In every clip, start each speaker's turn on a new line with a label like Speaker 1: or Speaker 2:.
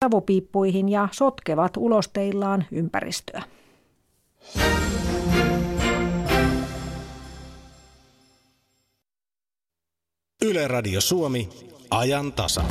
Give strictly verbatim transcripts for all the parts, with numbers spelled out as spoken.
Speaker 1: savupiippuihin ja sotkevat ulosteillaan ympäristöä.
Speaker 2: Yle Radio Suomi, ajan tasa.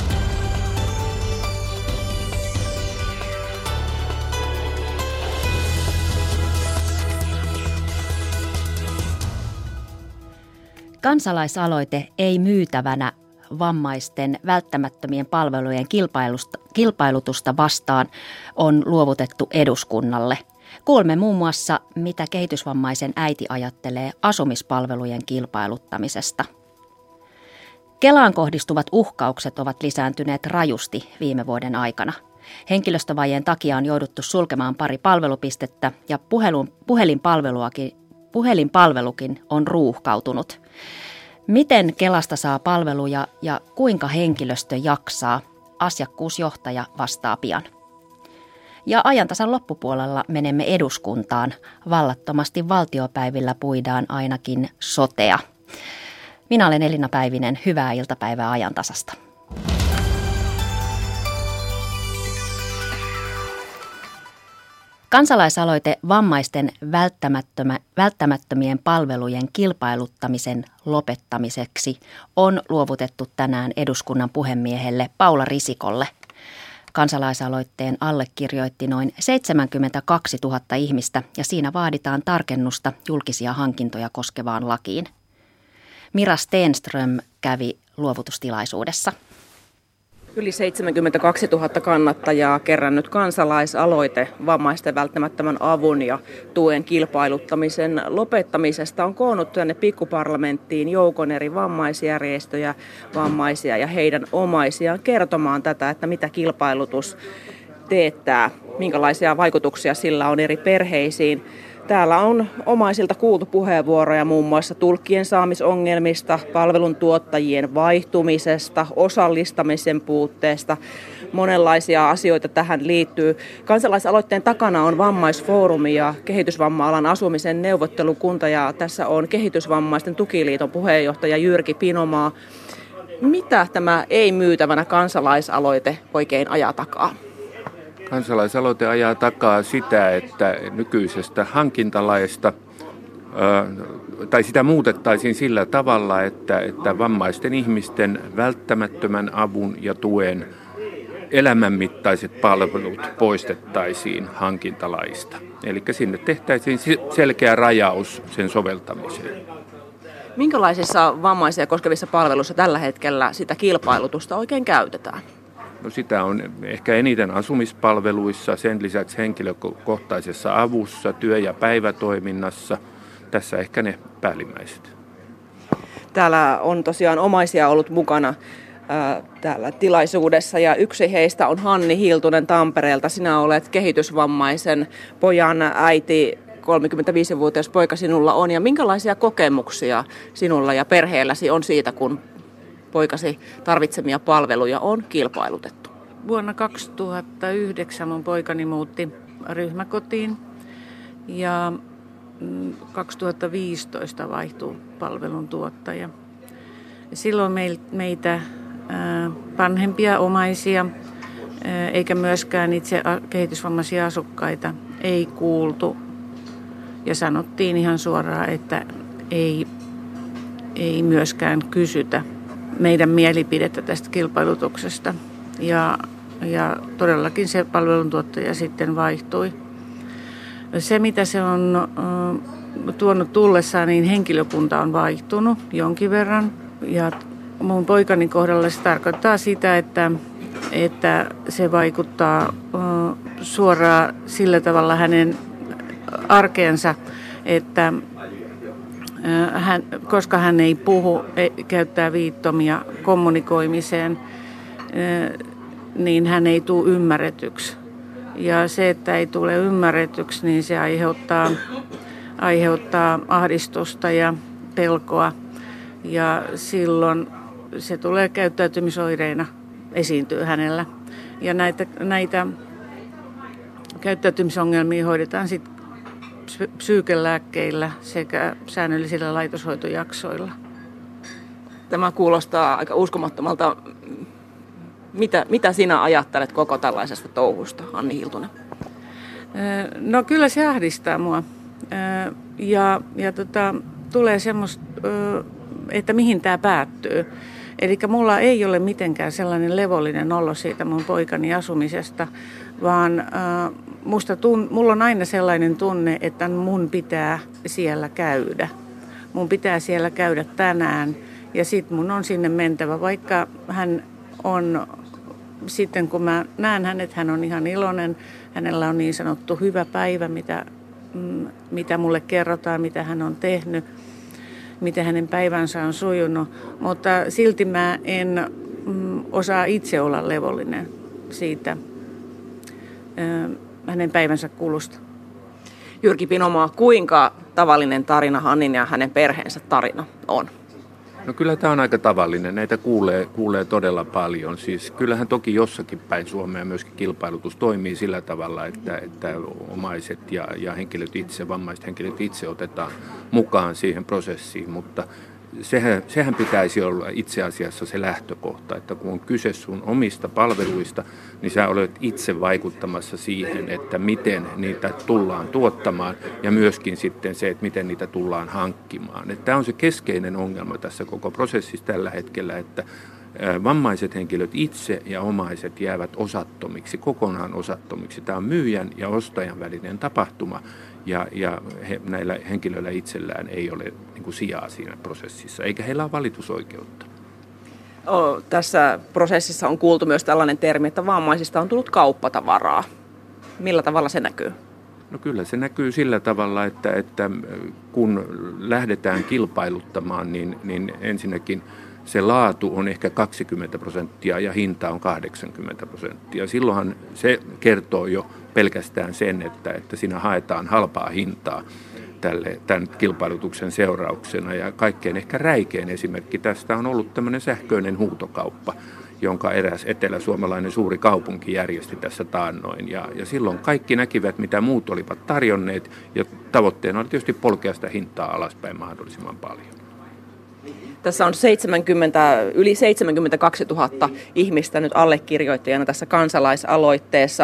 Speaker 3: Kansalaisaloite ei myytävänä vammaisten välttämättömien palvelujen kilpailutusta vastaan on luovutettu eduskunnalle. Kuulemme muun muassa, mitä kehitysvammaisen äiti ajattelee asumispalvelujen kilpailuttamisesta. Kelaan kohdistuvat uhkaukset ovat lisääntyneet rajusti viime vuoden aikana. Henkilöstövajeen takia on jouduttu sulkemaan pari palvelupistettä ja puhelun, puhelinpalveluakin, puhelinpalvelukin on ruuhkautunut. Miten Kelasta saa palveluja ja kuinka henkilöstö jaksaa? Asiakkuusjohtaja vastaa pian. Ja ajantasan loppupuolella menemme eduskuntaan. Vallattomasti valtiopäivillä puidaan ainakin sotea. Minä olen Elina Päivinen. Hyvää iltapäivää ajantasasta. Kansalaisaloite vammaisten välttämättömien palvelujen kilpailuttamisen lopettamiseksi on luovutettu tänään eduskunnan puhemiehelle Paula Risikolle. Kansalaisaloitteen allekirjoitti noin seitsemänkymmentäkaksituhatta ihmistä ja siinä vaaditaan tarkennusta julkisia hankintoja koskevaan lakiin. Mira Stenström kävi luovutustilaisuudessa.
Speaker 4: Yli seitsemänkymmentäkaksituhatta kannattajaa kerännyt kansalaisaloite vammaisten välttämättömän avun ja tuen kilpailuttamisen lopettamisesta on koonnut tänne pikkuparlamenttiin joukon eri vammaisjärjestöjä, vammaisia ja heidän omaisiaan kertomaan tätä, että mitä kilpailutus teettää, minkälaisia vaikutuksia sillä on eri perheisiin. Täällä on omaisilta kuultu puheenvuoroja muun muassa tulkkien saamisongelmista, palveluntuottajien vaihtumisesta, osallistamisen puutteesta. Monenlaisia asioita tähän liittyy. Kansalaisaloitteen takana on Vammaisfoorumi ja kehitysvamma-alan asumisen neuvottelukunta ja tässä on Kehitysvammaisten tukiliiton puheenjohtaja Jyrki Pinomaa. Mitä tämä ei myytävänä kansalaisaloite oikein ajaa takaa?
Speaker 5: Kansalaisaloite ajaa takaa sitä, että nykyisestä hankintalaista, tai sitä muutettaisiin sillä tavalla, että, että vammaisten ihmisten välttämättömän avun ja tuen elämänmittaiset palvelut poistettaisiin hankintalaista. Eli sinne tehtäisiin selkeä rajaus sen soveltamiseen.
Speaker 4: Minkälaisissa vammaisia koskevissa palveluissa tällä hetkellä sitä kilpailutusta oikein käytetään?
Speaker 5: No sitä on ehkä eniten asumispalveluissa, sen lisäksi henkilökohtaisessa avussa, työ- ja päivätoiminnassa. Tässä ehkä ne päällimmäiset.
Speaker 4: Täällä on tosiaan omaisia ollut mukana ää, täällä tilaisuudessa ja yksi heistä on Hanni Hiltunen Tampereelta. Sinä olet kehitysvammaisen pojan äiti, kolmekymmentäviisivuotias poika sinulla on. Ja minkälaisia kokemuksia sinulla ja perheelläsi on siitä, kun poikasi tarvitsemia palveluja on kilpailutettu?
Speaker 6: Vuonna kaksituhattayhdeksän mun poikani muutti ryhmäkotiin ja kaksituhattaviisitoista vaihtui palveluntuottaja. Silloin meitä vanhempia omaisia eikä myöskään itse kehitysvammaisia asukkaita ei kuultu ja sanottiin ihan suoraan, että ei, ei myöskään kysytä meidän mielipidettä tästä kilpailutuksesta. Ja, ja todellakin se palveluntuottaja sitten vaihtui. Se, mitä se on uh, tuonut tullessaan, niin henkilökunta on vaihtunut jonkin verran. Ja mun poikani kohdalla se tarkoittaa sitä, että, että se vaikuttaa uh, suoraan sillä tavalla hänen arkeensa, että Hän, koska hän ei puhu, käyttää viittomia kommunikoimiseen, niin hän ei tule ymmärretyksi. Ja se, että ei tule ymmärretyksi, niin se aiheuttaa, aiheuttaa ahdistusta ja pelkoa. Ja silloin se tulee käyttäytymisoireina esiintyy hänellä. Ja näitä, näitä käyttäytymisongelmia hoidetaan sitten psyykelääkkeillä sekä säännöllisillä laitoshoitojaksoilla.
Speaker 4: Tämä kuulostaa aika uskomattomalta Mitä, mitä sinä ajattelet koko tällaisesta touhusta, Anni Hiltunen?
Speaker 6: No kyllä se ahdistaa mua. Ja, ja tota, tulee semmoista, että mihin tämä päättyy. Eli mulla ei ole mitenkään sellainen levollinen olo siitä mun poikani asumisesta, vaan musta tun, mulla on aina sellainen tunne, että mun pitää siellä käydä. Mun pitää siellä käydä tänään ja sit mun on sinne mentävä, vaikka hän on, sitten kun mä näen hänet, hän on ihan iloinen, hänellä on niin sanottu hyvä päivä, mitä, mitä mulle kerrotaan, mitä hän on tehnyt, miten hänen päivänsä on sujunut, mutta silti mä en mm, osaa itse olla levollinen siitä ö, hänen päivänsä kulusta.
Speaker 4: Jyrki Pinomaa, kuinka tavallinen tarina Hannin ja hänen perheensä tarina on?
Speaker 5: No kyllä tämä on aika tavallinen. Näitä kuulee, kuulee todella paljon. Siis kyllähän toki jossakin päin Suomea myöskin kilpailutus toimii sillä tavalla, että, että omaiset ja, ja henkilöt itse, vammaiset henkilöt itse otetaan mukaan siihen prosessiin, mutta sehän, sehän pitäisi olla itse asiassa se lähtökohta, että kun on kyse sun omista palveluista, niin sä olet itse vaikuttamassa siihen, että miten niitä tullaan tuottamaan ja myöskin sitten se, että miten niitä tullaan hankkimaan. Tämä on se keskeinen ongelma tässä koko prosessissa tällä hetkellä, että vammaiset henkilöt itse ja omaiset jäävät osattomiksi, kokonaan osattomiksi. Tämä on myyjän ja ostajan välinen tapahtuma. Ja, ja he, näillä henkilöillä itsellään ei ole niin kuin sijaa siinä prosessissa, eikä heillä ole valitusoikeutta.
Speaker 4: Oh, tässä prosessissa on kuultu myös tällainen termi, että vammaisista on tullut kauppatavaraa. Millä tavalla se näkyy?
Speaker 5: No kyllä se näkyy sillä tavalla, että, että kun lähdetään kilpailuttamaan, niin, niin ensinnäkin se laatu on ehkä kaksikymmentä prosenttia ja hinta on kahdeksankymmentä prosenttia. Silloinhan se kertoo jo pelkästään sen, että, että siinä haetaan halpaa hintaa tälle, tämän kilpailutuksen seurauksena. Ja kaikkein ehkä räikein esimerkki tästä on ollut tämmöinen sähköinen huutokauppa, jonka eräs eteläsuomalainen suuri kaupunki järjesti tässä taannoin. Ja, ja silloin kaikki näkivät, mitä muut olivat tarjonneet, ja tavoitteena oli tietysti polkea sitä hintaa alaspäin mahdollisimman paljon.
Speaker 4: Tässä on seitsemänkymmentä, yli seitsemänkymmentäkaksituhatta ihmistä nyt allekirjoittajana tässä kansalaisaloitteessa.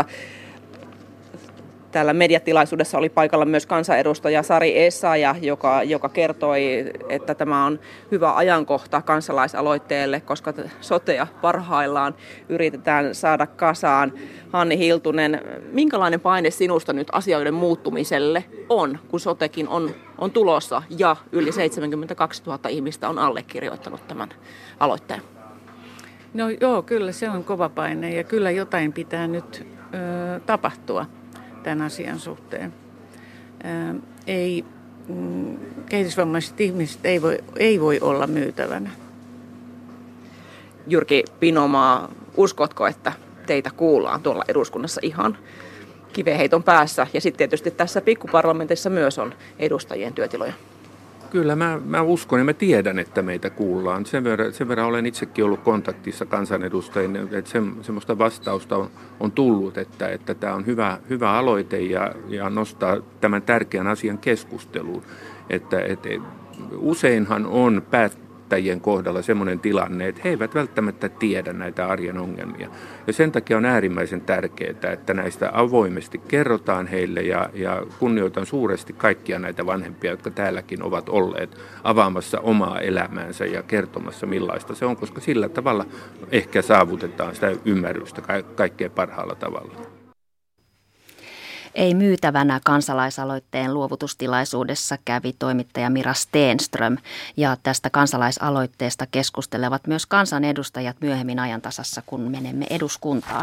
Speaker 4: Täällä mediatilaisuudessa oli paikalla myös kansanedustaja Sari Essayah, joka, joka kertoi, että tämä on hyvä ajankohta kansalaisaloitteelle, koska sotea parhaillaan yritetään saada kasaan. Hanni Hiltunen, minkälainen paine sinusta nyt asioiden muuttumiselle on, kun sotekin on, on tulossa ja yli seitsemänkymmentäkaksituhatta ihmistä on allekirjoittanut tämän aloitteen?
Speaker 6: No joo, kyllä se on kova paine ja kyllä jotain pitää nyt ö, tapahtua tämän asian suhteen. Ää, ei, mm, kehitysvammaiset ihmiset ei voi, ei voi olla myytävänä.
Speaker 4: Jyrki Pinomaa, uskotko, että teitä kuullaan tuolla eduskunnassa ihan kiveheiton päässä? Ja sitten tietysti tässä pikkuparlamentissa myös on edustajien työtiloja.
Speaker 5: Kyllä mä, mä uskon ja mä tiedän, että meitä kuullaan. Sen verran, sen verran olen itsekin ollut kontaktissa kansanedustajien, että se, semmoista vastausta on, on tullut, että, että tämä on hyvä, hyvä aloite ja, ja nostaa tämän tärkeän asian keskusteluun. Että, että useinhan on päättäjien kohdalla semmoinen tilanne, että he eivät välttämättä tiedä näitä arjen ongelmia. Ja sen takia on äärimmäisen tärkeää, että näistä avoimesti kerrotaan heille ja, ja kunnioitan suuresti kaikkia näitä vanhempia, jotka täälläkin ovat olleet avaamassa omaa elämäänsä ja kertomassa millaista se on, koska sillä tavalla ehkä saavutetaan sitä ymmärrystä ka- kaikkein parhaalla tavalla.
Speaker 3: Ei myytävänä kansalaisaloitteen luovutustilaisuudessa kävi toimittaja Mira Stenström ja tästä kansalaisaloitteesta keskustelevat myös kansanedustajat myöhemmin ajantasassa, kun menemme eduskuntaan.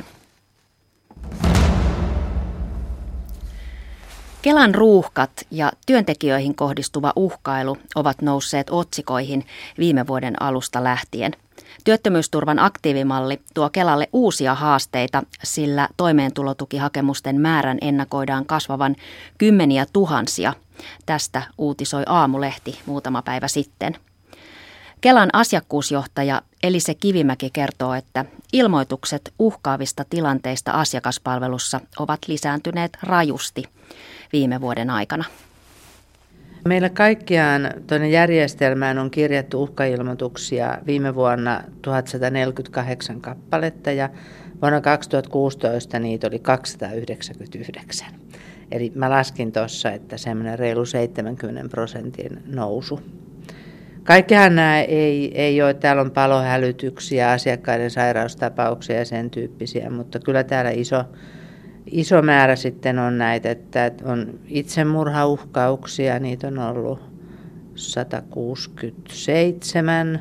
Speaker 3: Kelan ruuhkat ja työntekijöihin kohdistuva uhkailu ovat nousseet otsikoihin viime vuoden alusta lähtien. Työttömyysturvan aktiivimalli tuo Kelalle uusia haasteita, sillä toimeentulotukihakemusten määrän ennakoidaan kasvavan kymmeniä tuhansia. Tästä uutisoi Aamulehti muutama päivä sitten. Kelan asiakkuusjohtaja Elise Kivimäki kertoo, että ilmoitukset uhkaavista tilanteista asiakaspalvelussa ovat lisääntyneet rajusti viime vuoden aikana.
Speaker 7: Meillä kaikkiaan tuonne järjestelmään on kirjattu uhkailmoituksia viime vuonna tuhatsataneljäkymmentäkahdeksan kappaletta ja vuonna kaksituhattakuusitoista niitä oli kaksisataayhdeksänkymmentäyhdeksän. Eli mä laskin tuossa, että semmoinen reilu seitsemänkymmentä prosentin nousu. Kaikkihan nämä ei, ei ole, täällä on palohälytyksiä, asiakkaiden sairaustapauksia ja sen tyyppisiä, mutta kyllä täällä iso, iso määrä sitten on näitä, että on itsemurhauhkauksia, niitä on ollut sata kuusikymmentäseitsemän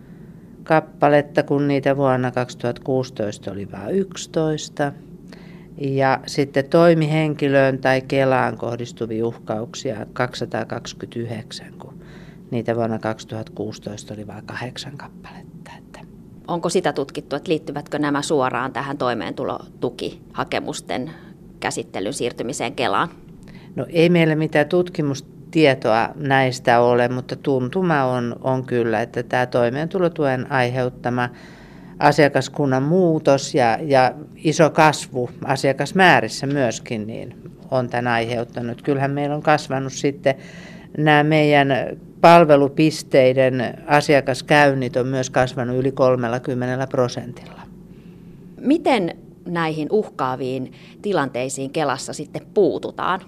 Speaker 7: kappaletta, kun niitä vuonna kaksituhattakuusitoista oli vain yksitoista. Ja sitten toimihenkilöön tai Kelaan kohdistuvia uhkauksia kaksisataakaksikymmentäyhdeksän, kun niitä vuonna kaksituhattakuusitoista oli vain kahdeksan kappaletta.
Speaker 3: Onko sitä tutkittu, että liittyvätkö nämä suoraan tähän toimeentulotukihakemusten käsittelyn siirtymiseen Kelaan?
Speaker 7: No ei meillä mitään tutkimustietoa näistä ole, mutta tuntuma on, on kyllä, että tämä toimeentulotuen aiheuttama asiakaskunnan muutos ja, ja iso kasvu asiakasmäärissä myöskin niin on tämän aiheuttanut. Kyllähän meillä on kasvanut sitten nämä meidän palvelupisteiden asiakaskäynnit on myös kasvanut yli kolmekymmentä prosentilla.
Speaker 3: Miten näihin uhkaaviin tilanteisiin Kelassa sitten puututaan?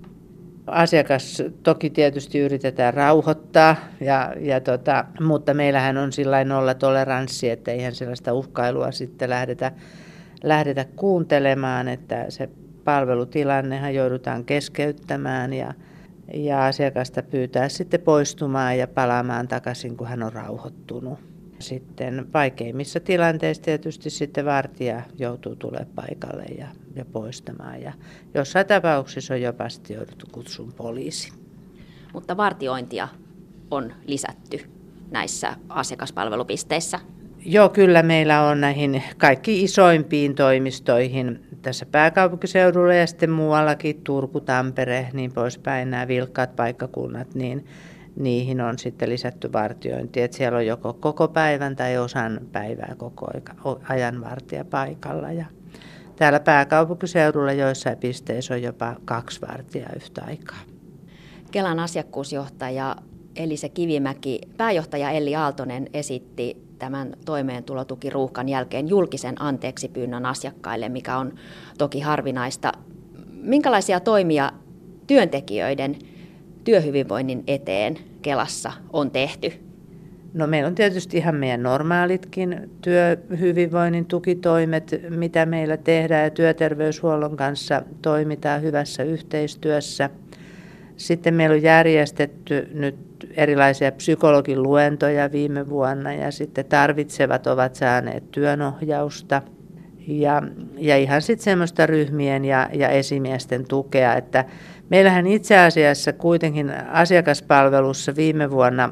Speaker 7: Asiakas toki tietysti yritetään rauhoittaa, ja, ja tota, mutta meillähän on sillain nollatoleranssi, että eihän sellaista uhkailua sitten lähdetä, lähdetä kuuntelemaan, että se palvelutilannehan joudutaan keskeyttämään ja, ja asiakasta pyytää sitten poistumaan ja palaamaan takaisin, kun hän on rauhoittunut. Sitten vaikeimmissa tilanteissa tietysti sitten vartija joutuu tulemaan paikalle ja, ja poistamaan. Ja jossain tapauksissa on jopa sitten jouduttu kutsumaan poliisi.
Speaker 3: Mutta vartiointia on lisätty näissä asiakaspalvelupisteissä?
Speaker 7: Joo, kyllä meillä on näihin kaikki isoimpiin toimistoihin tässä pääkaupunkiseudulla ja sitten muuallakin, Turku, Tampere, niin poispäin, nämä vilkkaat paikkakunnat, niin niihin on sitten lisätty vartiointi, että siellä on joko koko päivän tai osan päivää koko ajan vartija paikalla. Ja täällä pääkaupunkiseudulla joissain pisteissä on jopa kaksi vartijaa yhtä aikaa.
Speaker 3: Kelan asiakkuusjohtaja Elise Kivimäki, pääjohtaja Elli Aaltonen esitti tämän toimeentulotukiruuhkan jälkeen julkisen anteeksipyynnön asiakkaille, mikä on toki harvinaista. Minkälaisia toimia työntekijöiden työhyvinvoinnin eteen Kelassa on tehty?
Speaker 7: No meillä on tietysti ihan meidän normaalitkin työhyvinvoinnin tukitoimet, mitä meillä tehdään, ja työterveyshuollon kanssa toimitaan hyvässä yhteistyössä. Sitten meillä on järjestetty nyt erilaisia psykologin luentoja viime vuonna ja sitten tarvitsevat ovat saaneet työnohjausta ja, ja ihan sitten semmoista ryhmien ja, ja esimiesten tukea, että meillähän itse asiassa kuitenkin asiakaspalvelussa viime vuonna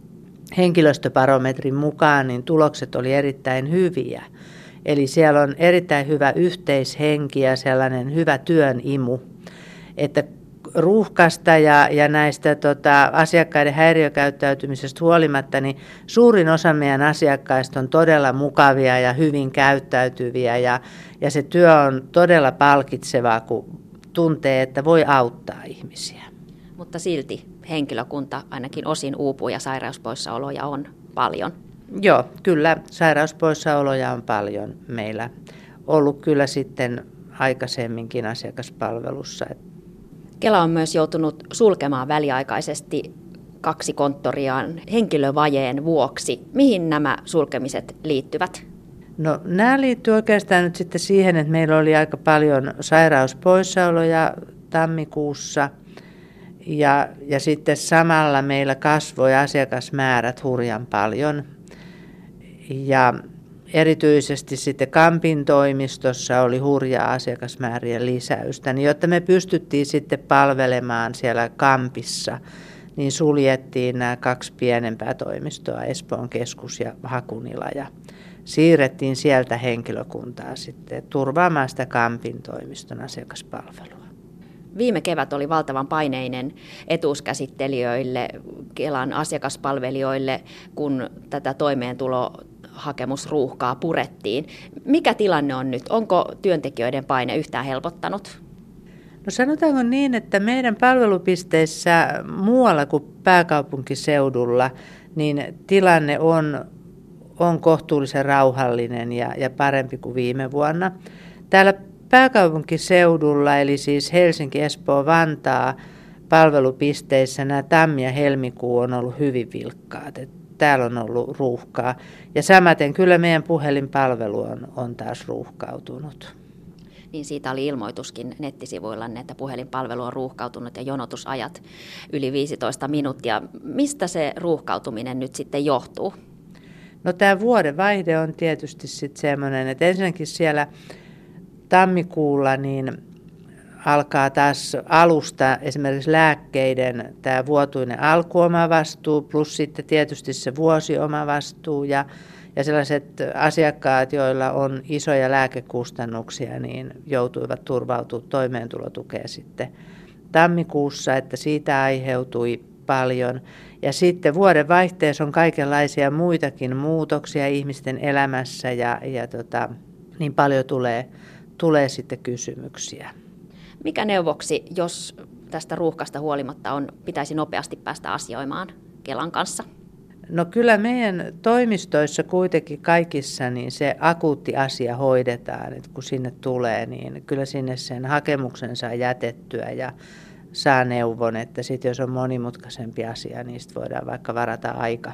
Speaker 7: henkilöstöbarometrin mukaan niin tulokset oli erittäin hyviä. Eli siellä on erittäin hyvä yhteishenki ja sellainen hyvä työn imu, että ruuhkasta ja, ja näistä tota, asiakkaiden häiriökäyttäytymisestä huolimatta, niin suurin osa meidän asiakkaista on todella mukavia ja hyvin käyttäytyviä ja, ja se työ on todella palkitsevaa, kun tuntee, että voi auttaa ihmisiä.
Speaker 3: Mutta silti henkilökunta ainakin osin uupuu ja sairauspoissaoloja on paljon.
Speaker 7: Joo, kyllä sairauspoissaoloja on paljon meillä ollut kyllä sitten aikaisemminkin asiakaspalvelussa.
Speaker 3: Kela on myös joutunut sulkemaan väliaikaisesti kaksi konttoriaan henkilövajeen vuoksi. Mihin nämä sulkemiset liittyvät?
Speaker 7: No nämä liittyy oikeastaan nyt sitten siihen, että meillä oli aika paljon sairauspoissaoloja tammikuussa ja, ja sitten samalla meillä kasvoi asiakasmäärät hurjan paljon ja erityisesti sitten Kampin toimistossa oli hurjaa asiakasmäärien lisäystä, niin jotta me pystyttiin sitten palvelemaan siellä Kampissa, niin suljettiin nämä kaksi pienempää toimistoa, Espoon keskus ja Hakunila, ja siirrettiin sieltä henkilökuntaa sitten turvaamaan sitä Kampin toimiston asiakaspalvelua.
Speaker 3: Viime kevät oli valtavan paineinen etuuskäsittelijöille, Kelan asiakaspalvelijoille, kun tätä toimeentulohakemusruuhkaa purettiin. Mikä tilanne on nyt? Onko työntekijöiden paine yhtään helpottanut?
Speaker 7: No sanotaanko niin, että meidän palvelupisteissä muualla kuin pääkaupunkiseudulla, niin tilanne on, on kohtuullisen rauhallinen ja, ja parempi kuin viime vuonna. Täällä pääkaupunkiseudulla, eli siis Helsinki, Espoo, Vantaa palvelupisteissä nämä tammi- ja helmikuu on ollut hyvin vilkkaat. Et täällä on ollut ruuhkaa. Ja samaten kyllä meidän puhelinpalvelu on, on taas ruuhkautunut.
Speaker 3: Niin siitä oli ilmoituskin nettisivuillanne, että puhelinpalvelu on ruuhkautunut ja jonotusajat yli viisitoista minuuttia. Mistä se ruuhkautuminen nyt sitten johtuu?
Speaker 7: No tämä vuodenvaihde on tietysti sitten semmoinen, että ensinnäkin siellä tammikuulla niin alkaa taas alusta esimerkiksi lääkkeiden tämä vuotuinen alkuomavastuu plus sitten tietysti se vuosiomavastuu ja, ja sellaiset asiakkaat, joilla on isoja lääkekustannuksia, niin joutuivat turvautumaan toimeentulotukea sitten tammikuussa, että siitä aiheutui paljon. Ja sitten vuodenvaihteessa on kaikenlaisia muitakin muutoksia ihmisten elämässä ja, ja tota, niin paljon tulee, tulee sitten kysymyksiä.
Speaker 3: Mikä neuvoksi, jos tästä ruuhkasta huolimatta on, pitäisi nopeasti päästä asioimaan Kelan kanssa?
Speaker 7: No kyllä meidän toimistoissa kuitenkin kaikissa niin se akuutti asia hoidetaan, että kun sinne tulee, niin kyllä sinne sen hakemuksen saa jätettyä ja saa neuvon, että sitten jos on monimutkaisempi asia, niin sitten voidaan vaikka varata aika.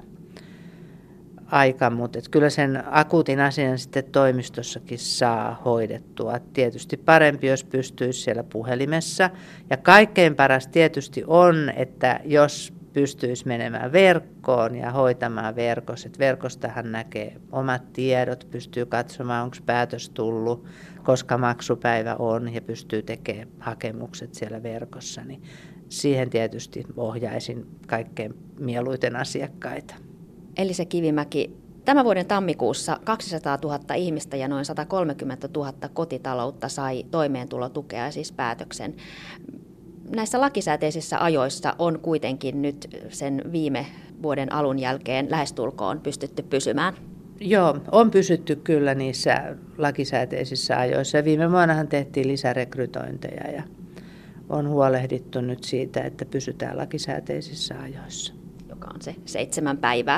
Speaker 7: aika mutta kyllä sen akuutin asian sitten toimistossakin saa hoidettua. Tietysti parempi, jos pystyisi siellä puhelimessa. Ja kaikkein paras tietysti on, että jos pystyisi menemään verkkoon ja hoitamaan verkossa. Et verkostahan näkee omat tiedot, pystyy katsomaan, onko päätös tullut, koska maksupäivä on ja pystyy tekemään hakemukset siellä verkossa. Niin siihen tietysti ohjaisin kaikkein mieluiten asiakkaita.
Speaker 3: Elisa Kivimäki, tämän vuoden tammikuussa kaksisataatuhatta ihmistä ja noin sata kolmekymmentätuhatta kotitaloutta sai toimeentulotukea, siis päätöksen. Näissä lakisääteisissä ajoissa on kuitenkin nyt sen viime vuoden alun jälkeen lähestulkoon pystytty pysymään.
Speaker 7: Joo, on pysytty kyllä niissä lakisääteisissä ajoissa. Viime vuonnahan tehtiin lisärekrytointeja ja on huolehdittu nyt siitä, että pysytään lakisääteisissä ajoissa.
Speaker 3: Joka on se seitsemän päivää.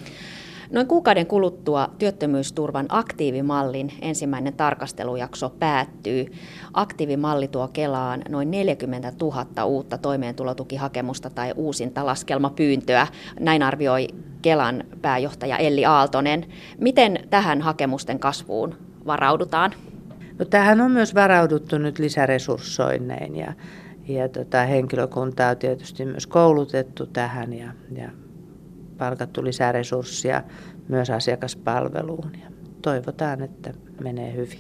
Speaker 3: Noin kuukauden kuluttua työttömyysturvan aktiivimallin ensimmäinen tarkastelujakso päättyy. Aktiivimalli tuo Kelaan noin neljäkymmentätuhatta uutta toimeentulotukihakemusta tai uusinta laskelmapyyntöä. Näin arvioi Kelan pääjohtaja Elli Aaltonen. Miten tähän hakemusten kasvuun varaudutaan?
Speaker 7: No, tähän on myös varauduttu nyt lisäresurssoinnein ja, ja tota, henkilökuntaa on tietysti myös koulutettu tähän ja, ja palkattu lisää resursseja myös asiakaspalveluun ja toivotaan, että menee hyvin.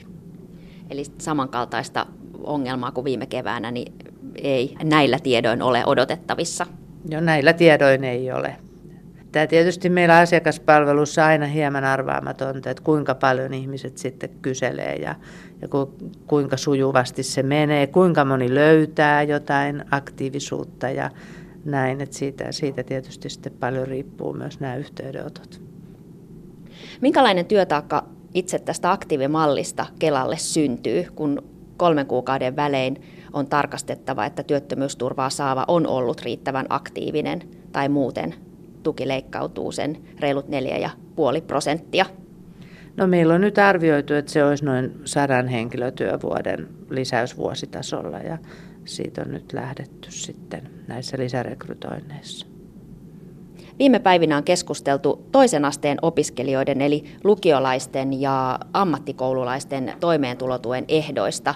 Speaker 3: Eli samankaltaista ongelmaa kuin viime keväänä niin ei näillä tiedoin ole odotettavissa?
Speaker 7: Jo näillä tiedoin ei ole. Tämä tietysti meillä asiakaspalvelussa aina hieman arvaamatonta, että kuinka paljon ihmiset sitten kyselee ja, ja ku, kuinka sujuvasti se menee, kuinka moni löytää jotain aktiivisuutta ja näin, että siitä, siitä tietysti sitten paljon riippuu myös nämä yhteydenotot.
Speaker 3: Minkälainen työtaakka itse tästä aktiivimallista Kelalle syntyy, kun kolmen kuukauden välein on tarkastettava, että työttömyysturvaa saava on ollut riittävän aktiivinen tai muuten tuki leikkautuu sen reilut neljä pilkku viisi prosenttia?
Speaker 7: No meillä on nyt arvioitu, että se olisi noin sadan henkilötyövuoden lisäys vuositasolla ja siitä on nyt lähdetty sitten näissä lisärekrytoinneissa.
Speaker 3: Viime päivinä on keskusteltu toisen asteen opiskelijoiden eli lukiolaisten ja ammattikoululaisten toimeentulotuen ehdoista.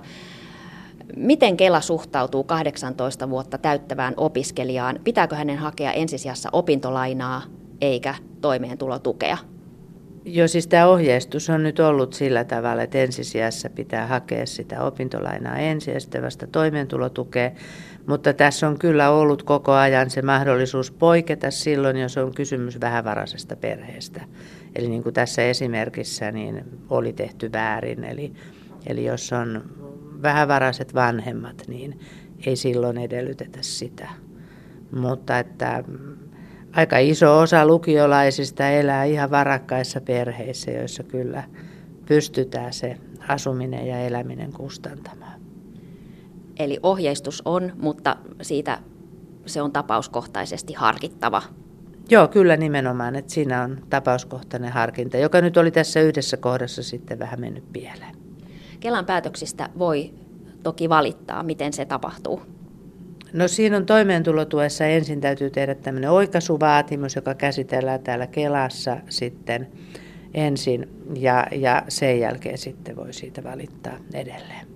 Speaker 3: Miten Kela suhtautuu kahdeksantoista vuotta täyttävään opiskelijaan? Pitääkö hänen hakea ensisijassa opintolainaa eikä toimeentulotukea?
Speaker 7: Joo, siis tämä ohjeistus on nyt ollut sillä tavalla, että ensisijassa pitää hakea sitä opintolainaa ensin ja sitten vasta toimeentulotukea. Mutta tässä on kyllä ollut koko ajan se mahdollisuus poiketa silloin, jos on kysymys vähävaraisesta perheestä. Eli niin kuin tässä esimerkissä niin oli tehty väärin. Eli, eli jos on vähävaraiset vanhemmat, niin ei silloin edellytetä sitä. Mutta että aika iso osa lukiolaisista elää ihan varakkaissa perheissä, joissa kyllä pystytään se asuminen ja eläminen kustantamaan.
Speaker 3: Eli ohjeistus on, mutta siitä se on tapauskohtaisesti harkittava.
Speaker 7: Joo, kyllä nimenomaan, että siinä on tapauskohtainen harkinta, joka nyt oli tässä yhdessä kohdassa sitten vähän mennyt pieleen.
Speaker 3: Kelan päätöksistä voi toki valittaa, miten se tapahtuu.
Speaker 7: No siinä on toimeentulotuessa ensin täytyy tehdä tämmöinen oikaisuvaatimus, joka käsitellään täällä Kelassa sitten ensin ja, ja sen jälkeen sitten voi siitä valittaa edelleen.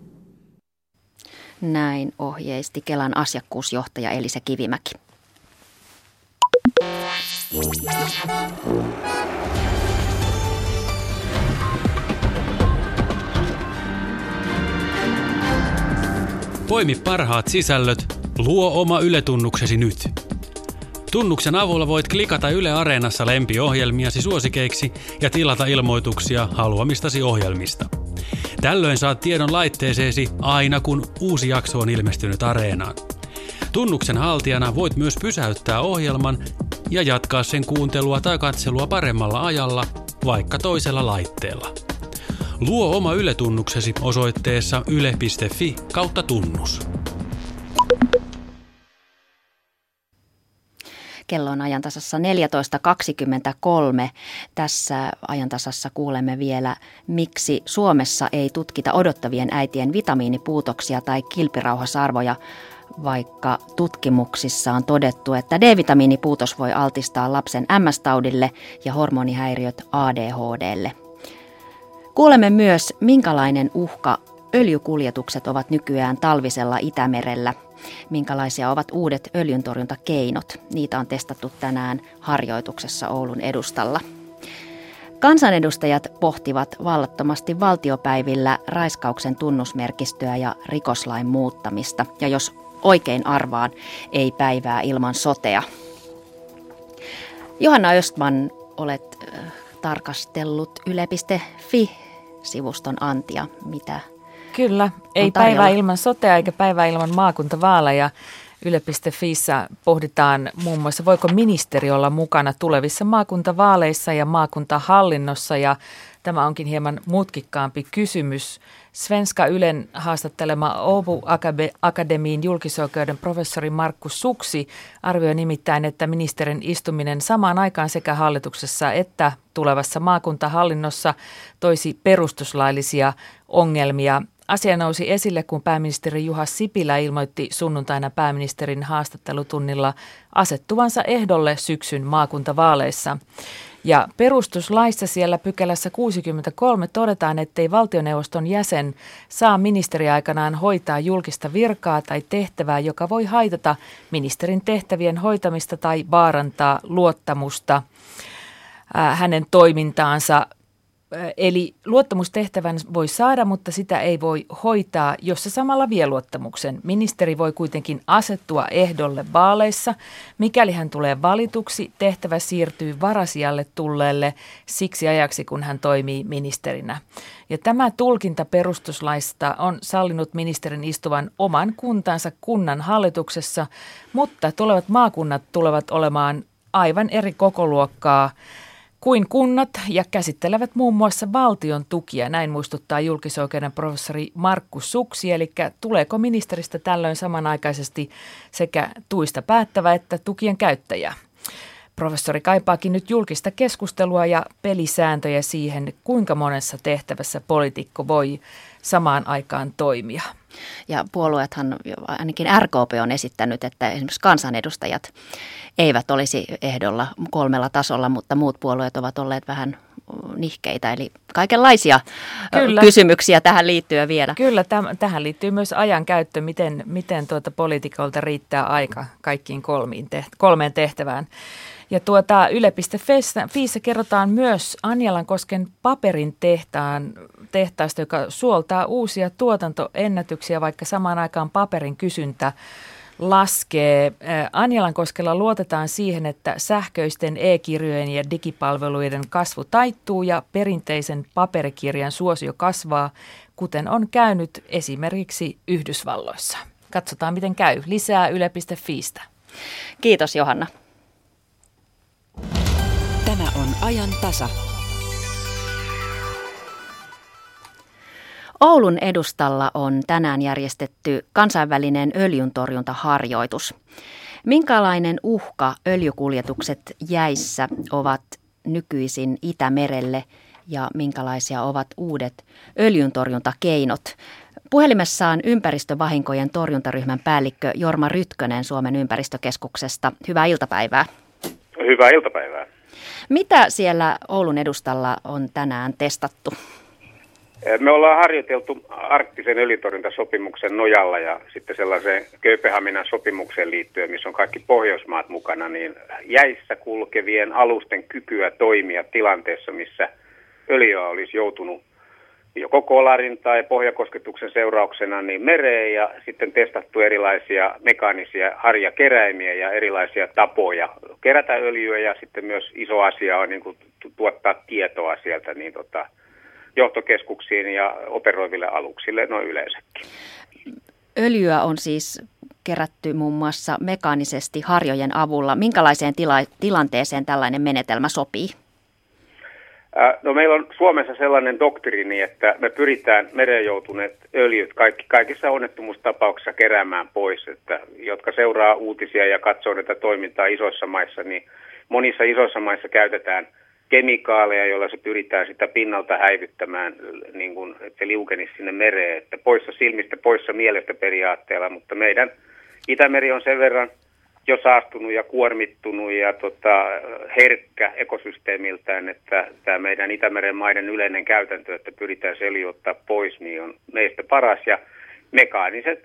Speaker 3: Näin ohjeisti Kelan asiakkuusjohtaja Elisa Kivimäki.
Speaker 8: Poimi parhaat sisällöt, luo oma Yle-tunnuksesi nyt. Tunnuksen avulla voit klikata Yle Areenassa lempiohjelmiasi suosikeiksi ja tilata ilmoituksia haluamistasi ohjelmista. Tällöin saat tiedon laitteeseesi aina kun uusi jakso on ilmestynyt Areenaan. Tunnuksen haltijana voit myös pysäyttää ohjelman ja jatkaa sen kuuntelua tai katselua paremmalla ajalla, vaikka toisella laitteella. Luo oma Yle-tunnuksesi osoitteessa yle piste fi kautta tunnus.
Speaker 3: Kello on ajantasassa neljätoista kaksikymmentäkolme. Tässä ajantasassa kuulemme vielä, miksi Suomessa ei tutkita odottavien äitien vitamiinipuutoksia tai kilpirauhasarvoja, vaikka tutkimuksissa on todettu, että D-vitamiinipuutos voi altistaa lapsen M S-taudille ja hormonihäiriöt A D H D:lle. Kuulemme myös, minkälainen uhka öljykuljetukset ovat nykyään talvisella Itämerellä. Minkälaisia ovat uudet öljyntorjuntakeinot? Niitä on testattu tänään harjoituksessa Oulun edustalla. Kansanedustajat pohtivat vallattomasti valtiopäivillä raiskauksen tunnusmerkistöä ja rikoslain muuttamista. Ja jos oikein arvaan, ei päivää ilman sotea. Johanna Östman, olet äh, tarkastellut yle piste fi-sivuston antia. Mitä
Speaker 9: Kyllä, ei
Speaker 3: tarjolla?
Speaker 9: Päivää ilman sotea eikä päivää ilman maakuntavaaleja. yle piste fiissä pohditaan muun muassa, voiko ministeri olla mukana tulevissa maakuntavaaleissa ja maakuntahallinnossa. Ja tämä onkin hieman mutkikkaampi kysymys. Svenska Ylen haastattelema Åbo Akademiin julkisoikeuden professori Markus Suksi arvioi nimittäin, että ministerin istuminen samaan aikaan sekä hallituksessa että tulevassa maakuntahallinnossa toisi perustuslaillisia ongelmia. Asia nousi esille, kun pääministeri Juha Sipilä ilmoitti sunnuntaina pääministerin haastattelutunnilla asettuvansa ehdolle syksyn maakuntavaaleissa. Ja perustuslaissa siellä pykälässä kuusikymmentäkolme todetaan, ettei valtioneuvoston jäsen saa ministeriaikanaan hoitaa julkista virkaa tai tehtävää, joka voi haitata ministerin tehtävien hoitamista tai vaarantaa luottamusta ää, hänen toimintaansa. Eli luottamustehtävän voi saada, mutta sitä ei voi hoitaa, jos se samalla vie luottamuksen. Ministeri voi kuitenkin asettua ehdolle vaaleissa. Mikäli hän tulee valituksi, tehtävä siirtyy varasijalle tulleelle siksi ajaksi, kun hän toimii ministerinä. Ja tämä tulkinta perustuslaista on sallinut ministerin istuvan oman kuntansa kunnan hallituksessa, mutta tulevat maakunnat tulevat olemaan aivan eri kokoluokkaa kuin kunnat ja käsittelevät muun muassa valtion tukia. Näin muistuttaa julkisoikeuden professori Markus Suksi, eli tuleeko ministeristä tällöin samanaikaisesti sekä tuista päättävä että tukien käyttäjä. Professori kaipaakin nyt julkista keskustelua ja pelisääntöjä siihen, kuinka monessa tehtävässä poliitikko voi samaan aikaan toimia.
Speaker 3: Ja puolueethan, ainakin R K P on esittänyt, että esimerkiksi kansanedustajat eivät olisi ehdolla kolmella tasolla, mutta muut puolueet ovat olleet vähän nihkeitä. Eli kaikenlaisia Kyllä. kysymyksiä tähän liittyen vielä.
Speaker 9: Kyllä, täm, tähän liittyy myös ajankäyttö, miten, miten tuota poliitikolta riittää aika kaikkiin kolmiin teht- kolmeen tehtävään. Ja tuota yle piste fiissä kerrotaan myös Anjalankosken paperin tehtaan, tehtaasta, joka suoltaa uusia tuotantoennätyksiä, vaikka samaan aikaan paperin kysyntä laskee. Anjalankoskella luotetaan siihen, että sähköisten e-kirjojen ja digipalveluiden kasvu taittuu ja perinteisen paperikirjan suosio kasvaa, kuten on käynyt esimerkiksi Yhdysvalloissa. Katsotaan, miten käy. Lisää yle piste fiistä.
Speaker 3: Kiitos, Johanna.
Speaker 10: Tämä on ajan tasa.
Speaker 3: Oulun edustalla on tänään järjestetty kansainvälinen öljyntorjuntaharjoitus. Minkälainen uhka öljykuljetukset jäissä ovat nykyisin Itämerelle ja minkälaisia ovat uudet öljyntorjuntakeinot? Puhelimessaan ympäristövahinkojen torjuntaryhmän päällikkö Jorma Rytkönen Suomen ympäristökeskuksesta. Hyvää iltapäivää.
Speaker 10: Hyvää iltapäivää.
Speaker 3: Mitä siellä Oulun edustalla on tänään testattu?
Speaker 10: Me ollaan harjoiteltu arktisen öljyntorjuntasopimuksen nojalla ja sitten sellaiseen Kööpenhaminan sopimukseen liittyen, missä on kaikki Pohjoismaat mukana, niin jäissä kulkevien alusten kykyä toimia tilanteessa, missä öljyä olisi joutunut joko kolarin tai pohjakosketuksen seurauksena niin mereen ja sitten testattu erilaisia mekaanisia harjakeräimiä ja erilaisia tapoja kerätä öljyä ja sitten myös iso asia on niin kuin tuottaa tietoa sieltä niin tota, johtokeskuksiin ja operoiville aluksille noin yleensäkin.
Speaker 3: Öljyä on siis kerätty muun muassa mekaanisesti harjojen avulla. Minkälaiseen tila- tilanteeseen tällainen menetelmä sopii?
Speaker 10: No meillä on Suomessa sellainen doktriini, että me pyritään mereen joutuneet öljyt kaikki, kaikissa onnettomuustapauksissa keräämään pois, että, jotka seuraa uutisia ja katsoo tätä toimintaa isoissa maissa, niin monissa isoissa maissa käytetään kemikaaleja, joilla se pyritään sitä pinnalta häivyttämään, niin kuin, että se liukenisi sinne mereen, että poissa silmistä, poissa mielestä periaatteella, mutta meidän Itämeri on sen verran jo saastunut ja kuormittunut ja tota, herkkä ekosysteemiltään, että tämä meidän Itämeren maiden yleinen käytäntö, että pyritään se öljy ottaa pois, niin on meistä paras. Ja mekaaniset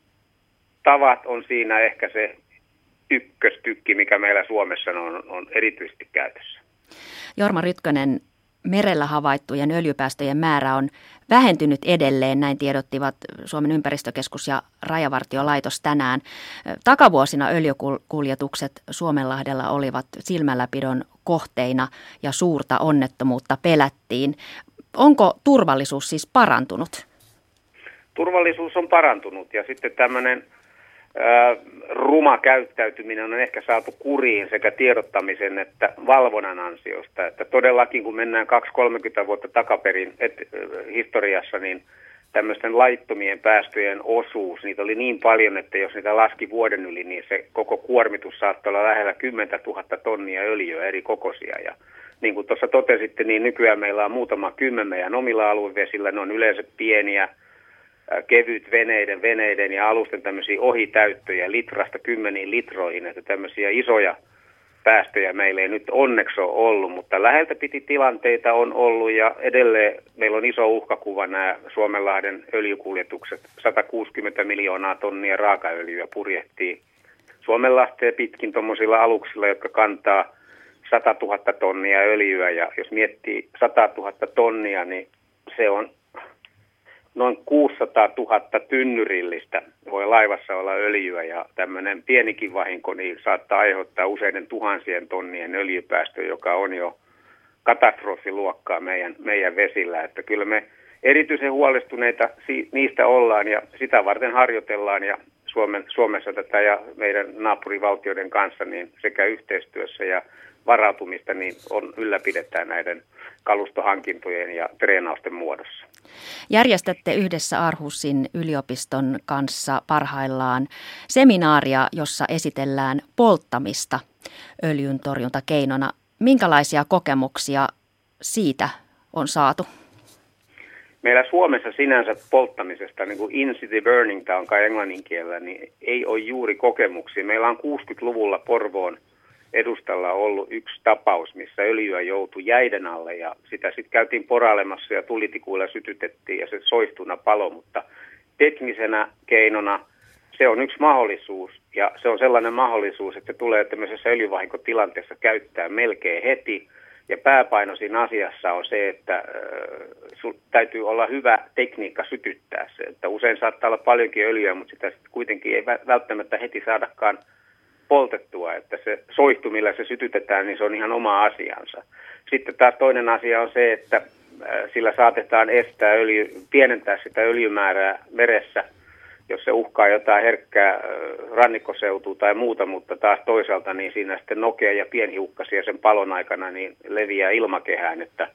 Speaker 10: tavat on siinä ehkä se ykköstykki, mikä meillä Suomessa on, on erityisesti käytössä.
Speaker 3: Jorma Rytkönen, merellä havaittujen öljypäästöjen määrä on vähentynyt edelleen, näin tiedottivat Suomen ympäristökeskus ja Rajavartiolaitos tänään. Takavuosina öljykuljetukset Suomenlahdella olivat silmälläpidon kohteina ja suurta onnettomuutta pelättiin. Onko turvallisuus siis parantunut?
Speaker 10: Turvallisuus on parantunut ja sitten tämmöinen ää, ruma käyttäytyminen on ehkä saatu kuriin sekä tiedottamisen että valvonnan ansiosta. Että todellakin kun mennään kaksikymmentä kolmekymmentä vuotta takaperin et, historiassa, niin tämmöisten laittomien päästöjen osuus, niitä oli niin paljon, että jos niitä laski vuoden yli, niin se koko kuormitus saattoi olla lähellä kymmentätuhatta tonnia öljyä eri kokoisia. Ja niin kuin tuossa totesitte, niin nykyään meillä on muutama kymmen meidän omilla aluevesillä, ne on yleensä pieniä, kevyt veneiden, veneiden ja alusten tämmöisiä ohitäyttöjä litrasta kymmeniin litroihin, että tämmöisiä isoja päästöjä meillä ei nyt onneksi ole ollut, mutta läheltä piti tilanteita on ollut ja edelleen meillä on iso uhkakuva nämä Suomenlahden öljykuljetukset. sata kuusikymmentä miljoonaa tonnia raakaöljyä purjehtii Suomenlahteen pitkin tuommoisilla aluksilla, jotka kantaa sata tuhatta tonnia öljyä ja jos miettii sata tuhatta tonnia, niin se on noin kuusisataa tuhatta tynnyrillistä voi laivassa olla öljyä ja tämmöinen pienikin vahinko niin saattaa aiheuttaa useiden tuhansien tonnien öljypäästö, joka on jo katastrofiluokkaa meidän, meidän vesillä. Että kyllä me erityisen huolestuneita si- niistä ollaan ja sitä varten harjoitellaan ja Suomen, Suomessa tätä ja meidän naapurivaltioiden kanssa niin sekä yhteistyössä ja varautumista niin on ylläpidetään näiden kalustohankintojen ja treenausten muodossa.
Speaker 3: Järjestätte yhdessä Aarhusin yliopiston kanssa parhaillaan seminaaria, jossa esitellään polttamista öljyntorjuntakeinona. Minkälaisia kokemuksia siitä on saatu?
Speaker 10: Meillä Suomessa sinänsä polttamisesta, niin kuin in-city burning, tämä on kai englannin kielellä, niin ei ole juuri kokemuksia. Meillä on kuusikymmentäluvulla Porvoon edustalla ollut yksi tapaus, missä öljyä joutui jäiden alle ja sitä sitten käytiin porailemassa ja tulitikuilla sytytettiin ja se soistuna palo, mutta teknisenä keinona se on yksi mahdollisuus ja se on sellainen mahdollisuus, että se tulee tämmöisessä öljyvahinkotilanteessa käyttää melkein heti ja pääpaino siinä asiassa on se, että äh, täytyy olla hyvä tekniikka sytyttää se, että usein saattaa olla paljonkin öljyä, mutta sitä kuitenkin ei välttämättä heti saadakaan poltettua, että se soihtu, millä se sytytetään, niin se on ihan oma asiansa. Sitten taas toinen asia on se, että sillä saatetaan estää öljy, pienentää sitä öljymäärää meressä, jos se uhkaa jotain herkkää rannikkoseutua tai muuta, mutta taas toisaalta niin siinä sitten nokea ja pienhiukkasia sen palon aikana niin leviää ilmakehään, että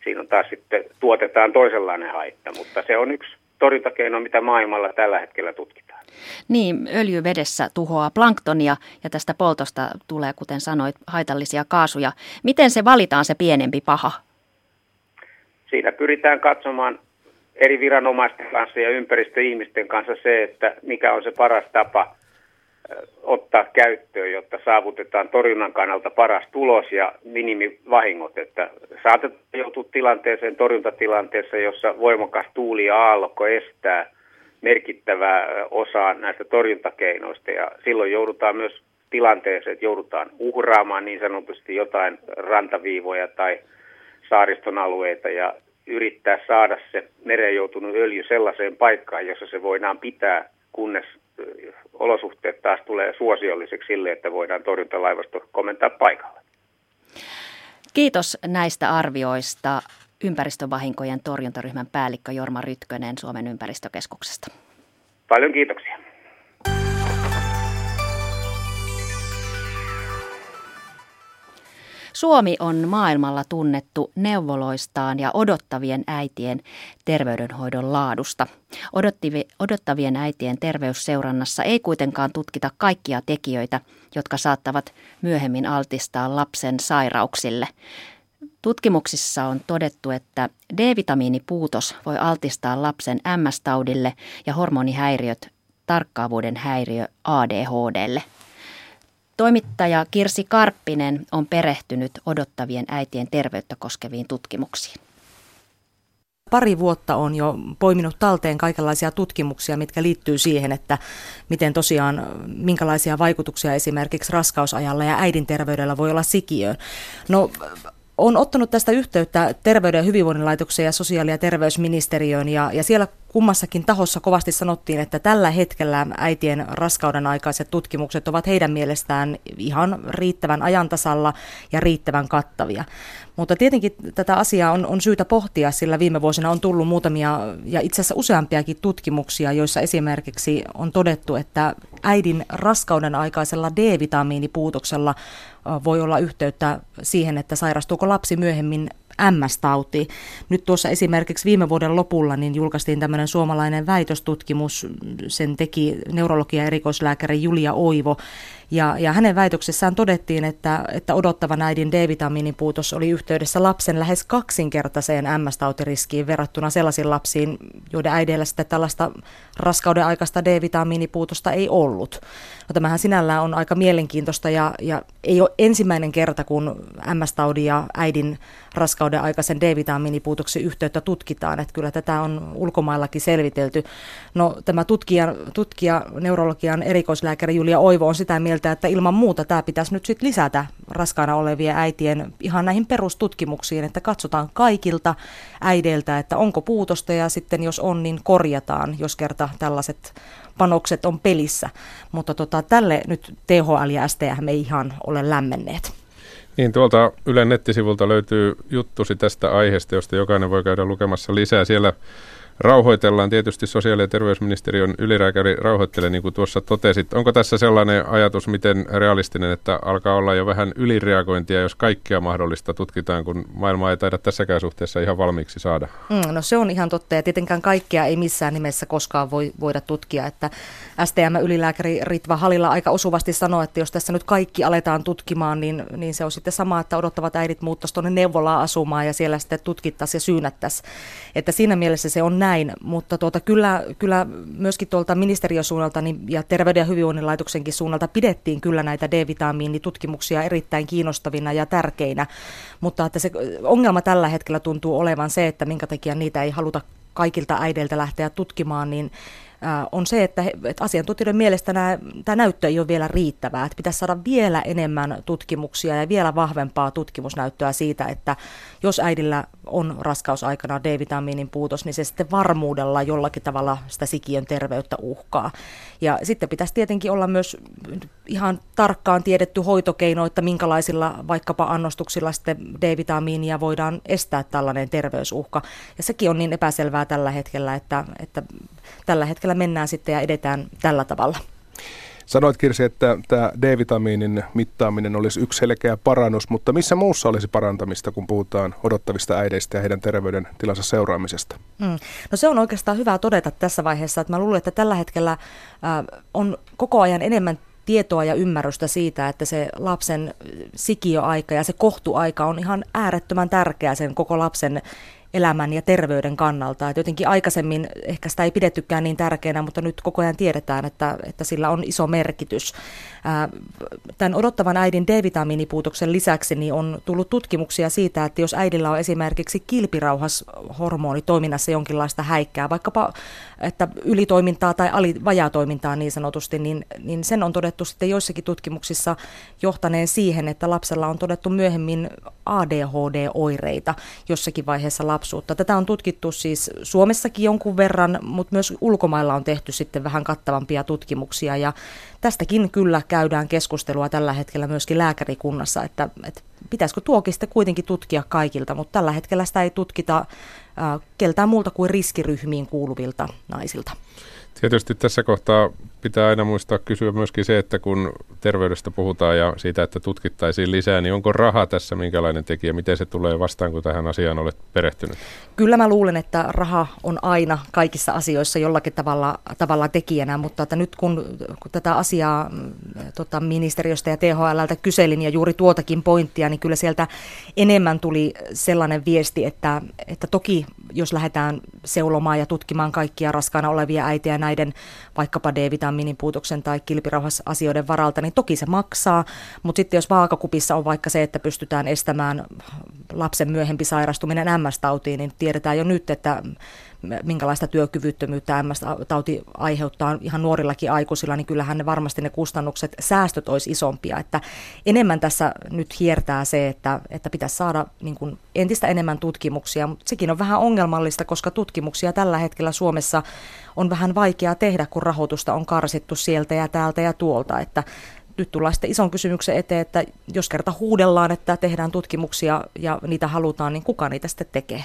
Speaker 10: siinä on taas sitten tuotetaan toisenlainen haitta, mutta se on yksi torjuntakeino, mitä maailmalla tällä hetkellä tutkitaan.
Speaker 3: Niin, öljy vedessä tuhoaa planktonia ja tästä poltosta tulee, kuten sanoit, haitallisia kaasuja. Miten se valitaan se pienempi paha?
Speaker 10: Siinä pyritään katsomaan eri viranomaisten kanssa ja ympäristöihmisten kanssa se, että mikä on se paras tapa ottaa käyttöön, jotta saavutetaan torjunnan kannalta paras tulos ja minimivahingot. Että saatetaan joutua tilanteeseen, torjuntatilanteessa, jossa voimakas tuuli ja aallokko estää merkittävää osaa näistä torjuntakeinoista. Ja silloin joudutaan myös tilanteeseen, että joudutaan uhraamaan niin sanotusti jotain rantaviivoja tai saariston alueita ja yrittää saada se mereen joutunut öljy sellaiseen paikkaan, jossa se voidaan pitää, kunnes olosuhteet taas tulee suosiolliseksi sille, että voidaan torjuntalaivasto komentaa paikalle.
Speaker 3: Kiitos näistä arvioista ympäristövahinkojen torjuntaryhmän päällikkö Jorma Rytkönen Suomen ympäristökeskuksesta.
Speaker 10: Paljon kiitoksia.
Speaker 3: Suomi on maailmalla tunnettu neuvoloistaan ja odottavien äitien terveydenhoidon laadusta. Odottavien äitien terveysseurannassa ei kuitenkaan tutkita kaikkia tekijöitä, jotka saattavat myöhemmin altistaa lapsen sairauksille. Tutkimuksissa on todettu, että D-vitamiinipuutos voi altistaa lapsen M S-taudille ja hormonihäiriöt, tarkkaavuuden häiriö A D H D:lle. Toimittaja Kirsi Karppinen on perehtynyt odottavien äitien terveyttä koskeviin tutkimuksiin.
Speaker 11: Pari vuotta on jo poiminut talteen kaikenlaisia tutkimuksia, mitkä liittyy siihen, että miten tosiaan, minkälaisia vaikutuksia esimerkiksi raskausajalla ja äidin terveydellä voi olla sikiöön. No, on ottanut tästä yhteyttä Terveyden ja hyvinvoinnin laitokseen ja sosiaali- ja terveysministeriöön ja, ja siellä kummassakin tahossa kovasti sanottiin, että tällä hetkellä äitien raskauden aikaiset tutkimukset ovat heidän mielestään ihan riittävän ajantasalla ja riittävän kattavia. Mutta tietenkin tätä asiaa on, on syytä pohtia, sillä viime vuosina on tullut muutamia ja itse asiassa useampiakin tutkimuksia, joissa esimerkiksi on todettu, että äidin raskauden aikaisella D-vitamiinipuutoksella voi olla yhteyttä siihen, että sairastuuko lapsi myöhemmin M S-tauti. Nyt tuossa esimerkiksi viime vuoden lopulla niin julkaistiin tämmöinen suomalainen väitöstutkimus, sen teki neurologia erikoislääkäri Julia Oivo, ja, ja hänen väitöksessään todettiin, että, että odottavan äidin D-vitamiinipuutos oli yhteydessä lapsen lähes kaksinkertaiseen M S-tautiriskiin verrattuna sellaisiin lapsiin, joiden äideillä sitten tällaista raskauden aikaista D-vitamiinipuutosta ei ollut. No, tämähän sinällään on aika mielenkiintoista ja, ja ei ole ensimmäinen kerta, kun M S-taudin ja äidin raskauden aikaisen D-vitamiinipuutoksen yhteyttä tutkitaan, että kyllä tätä on ulkomaillakin selvitelty. No, tämä tutkija, tutkija neurologian erikoislääkäri Julia Oivo on sitä mieltä, että ilman muuta tämä pitäisi nyt sitten lisätä raskaana olevien äitien ihan näihin perustutkimuksiin, että katsotaan kaikilta äideiltä, että onko puutosta ja sitten jos on, niin korjataan, jos kerta tällaiset panokset on pelissä. Mutta tota, tälle nyt T H L ja S T M ei ihan ole lämmenneet.
Speaker 12: Niin, tuolta Ylen nettisivulta löytyy juttusi tästä aiheesta, josta jokainen voi käydä lukemassa lisää. Siellä rauhoitellaan tietysti sosiaali- ja terveysministeriön ylilääkäri rauhoittelee, niin kuin tuossa totesit. Onko tässä sellainen ajatus, miten realistinen, että alkaa olla jo vähän ylireagointia, jos kaikkea mahdollista tutkitaan, kun maailma ei taida tässäkään suhteessa ihan valmiiksi saada? Mm,
Speaker 11: no se on ihan totta, ja tietenkään kaikkea ei missään nimessä koskaan voi, voida tutkia. Että S T M-ylilääkäri Ritva Halila aika osuvasti sanoi, että jos tässä nyt kaikki aletaan tutkimaan, niin, niin se on sitten sama, että odottavat äidit muuttaisi tuonne neuvolaan asumaan ja siellä sitten tutkittaisiin ja syynättäisiin. Että siinä mielessä se on näin, mutta tuota, kyllä, kyllä myöskin tuolta ministeriösuunnalta niin, ja Terveyden ja hyvinvoinnin laitoksenkin suunnalta pidettiin kyllä näitä D-vitamiinitutkimuksia erittäin kiinnostavina ja tärkeinä, mutta että se ongelma tällä hetkellä tuntuu olevan se, että minkä takia niitä ei haluta kaikilta äideiltä lähteä tutkimaan, niin on se, että, he, että asiantuntijoiden mielestä nämä, tämä näyttö ei ole vielä riittävää. Että pitäisi saada vielä enemmän tutkimuksia ja vielä vahvempaa tutkimusnäyttöä siitä, että jos äidillä on raskausaikana D-vitamiinin puutos, niin se sitten varmuudella jollakin tavalla sitä sikiön terveyttä uhkaa. Ja sitten pitäisi tietenkin olla myös ihan tarkkaan tiedetty hoitokeino, että minkälaisilla vaikkapa annostuksilla sitten D-vitamiinia voidaan estää tällainen terveysuhka. Ja sekin on niin epäselvää tällä hetkellä, että, että tällä hetkellä mennään sitten ja edetään tällä tavalla.
Speaker 13: Sanoit, Kirsi, että tämä D-vitamiinin mittaaminen olisi yksi selkeä parannus, mutta missä muussa olisi parantamista, kun puhutaan odottavista äideistä ja heidän terveydentilansa seuraamisesta?
Speaker 11: Hmm. No se on oikeastaan hyvä todeta tässä vaiheessa, että mä luulen, että tällä hetkellä äh, on koko ajan enemmän tietoa ja ymmärrystä siitä, että se lapsen sikiöaika ja se kohtuaika on ihan äärettömän tärkeä sen koko lapsen elämän ja terveyden kannalta. Että jotenkin aikaisemmin ehkä sitä ei pidettykään niin tärkeänä, mutta nyt koko ajan tiedetään, että, että sillä on iso merkitys. Tämän odottavan äidin D-vitamiinipuutoksen lisäksi niin on tullut tutkimuksia siitä, että jos äidillä on esimerkiksi kilpirauhashormoni toiminnassa jonkinlaista häikkää, vaikkapa että ylitoimintaa tai vajaatoimintaa niin sanotusti, niin, niin sen on todettu sitten joissakin tutkimuksissa johtaneen siihen, että lapsella on todettu myöhemmin A D H D-oireita jossakin vaiheessa lapsuutta. Tätä on tutkittu siis Suomessakin jonkun verran, mutta myös ulkomailla on tehty sitten vähän kattavampia tutkimuksia ja tästäkin kyllä käydään keskustelua tällä hetkellä myöskin lääkärikunnassa, että, että pitäisikö tuokin sitten kuitenkin tutkia kaikilta, mutta tällä hetkellä sitä ei tutkita äh, keltään muulta kuin riskiryhmiin kuuluvilta naisilta.
Speaker 12: Tietysti tässä kohtaa pitää aina muistaa kysyä myöskin se, että kun terveydestä puhutaan ja siitä, että tutkittaisiin lisää, niin onko raha tässä minkälainen tekijä? Miten se tulee vastaan, kun tähän asiaan olet perehtynyt? Kyllä
Speaker 11: mä luulen, että raha on aina kaikissa asioissa jollakin tavalla, tavalla tekijänä, mutta että nyt kun, kun tätä asiaa tota, ministeriöstä ja T H L:ltä kyselin ja juuri tuotakin pointtia, niin kyllä sieltä enemmän tuli sellainen viesti, että, että toki jos lähdetään seulomaan ja tutkimaan kaikkia raskaana olevia äitiä näiden vaikkapa D-vitamiinipuutoksen tai kilpirauhasasioiden varalta, niin toki se maksaa, mutta sitten jos vaakakupissa on vaikka se, että pystytään estämään lapsen myöhempi sairastuminen M S-tautiin, niin tiedetään jo nyt, että minkälaista työkyvyttömyyttä M S-tauti aiheuttaa ihan nuorillakin aikuisilla, niin kyllähän ne varmasti ne kustannukset, säästöt olisi isompia. Että enemmän tässä nyt hiertää se, että, että pitäisi saada niin kuin entistä enemmän tutkimuksia, mutta sekin on vähän ongelmallista, koska tutkimuksia tällä hetkellä Suomessa on vähän vaikeaa tehdä, kun rahoitusta on karsittu sieltä ja täältä ja tuolta, että nyt tullaan sitten ison kysymyksen eteen, että jos kerta huudellaan, että tehdään tutkimuksia ja niitä halutaan, niin kuka niitä sitten tekee?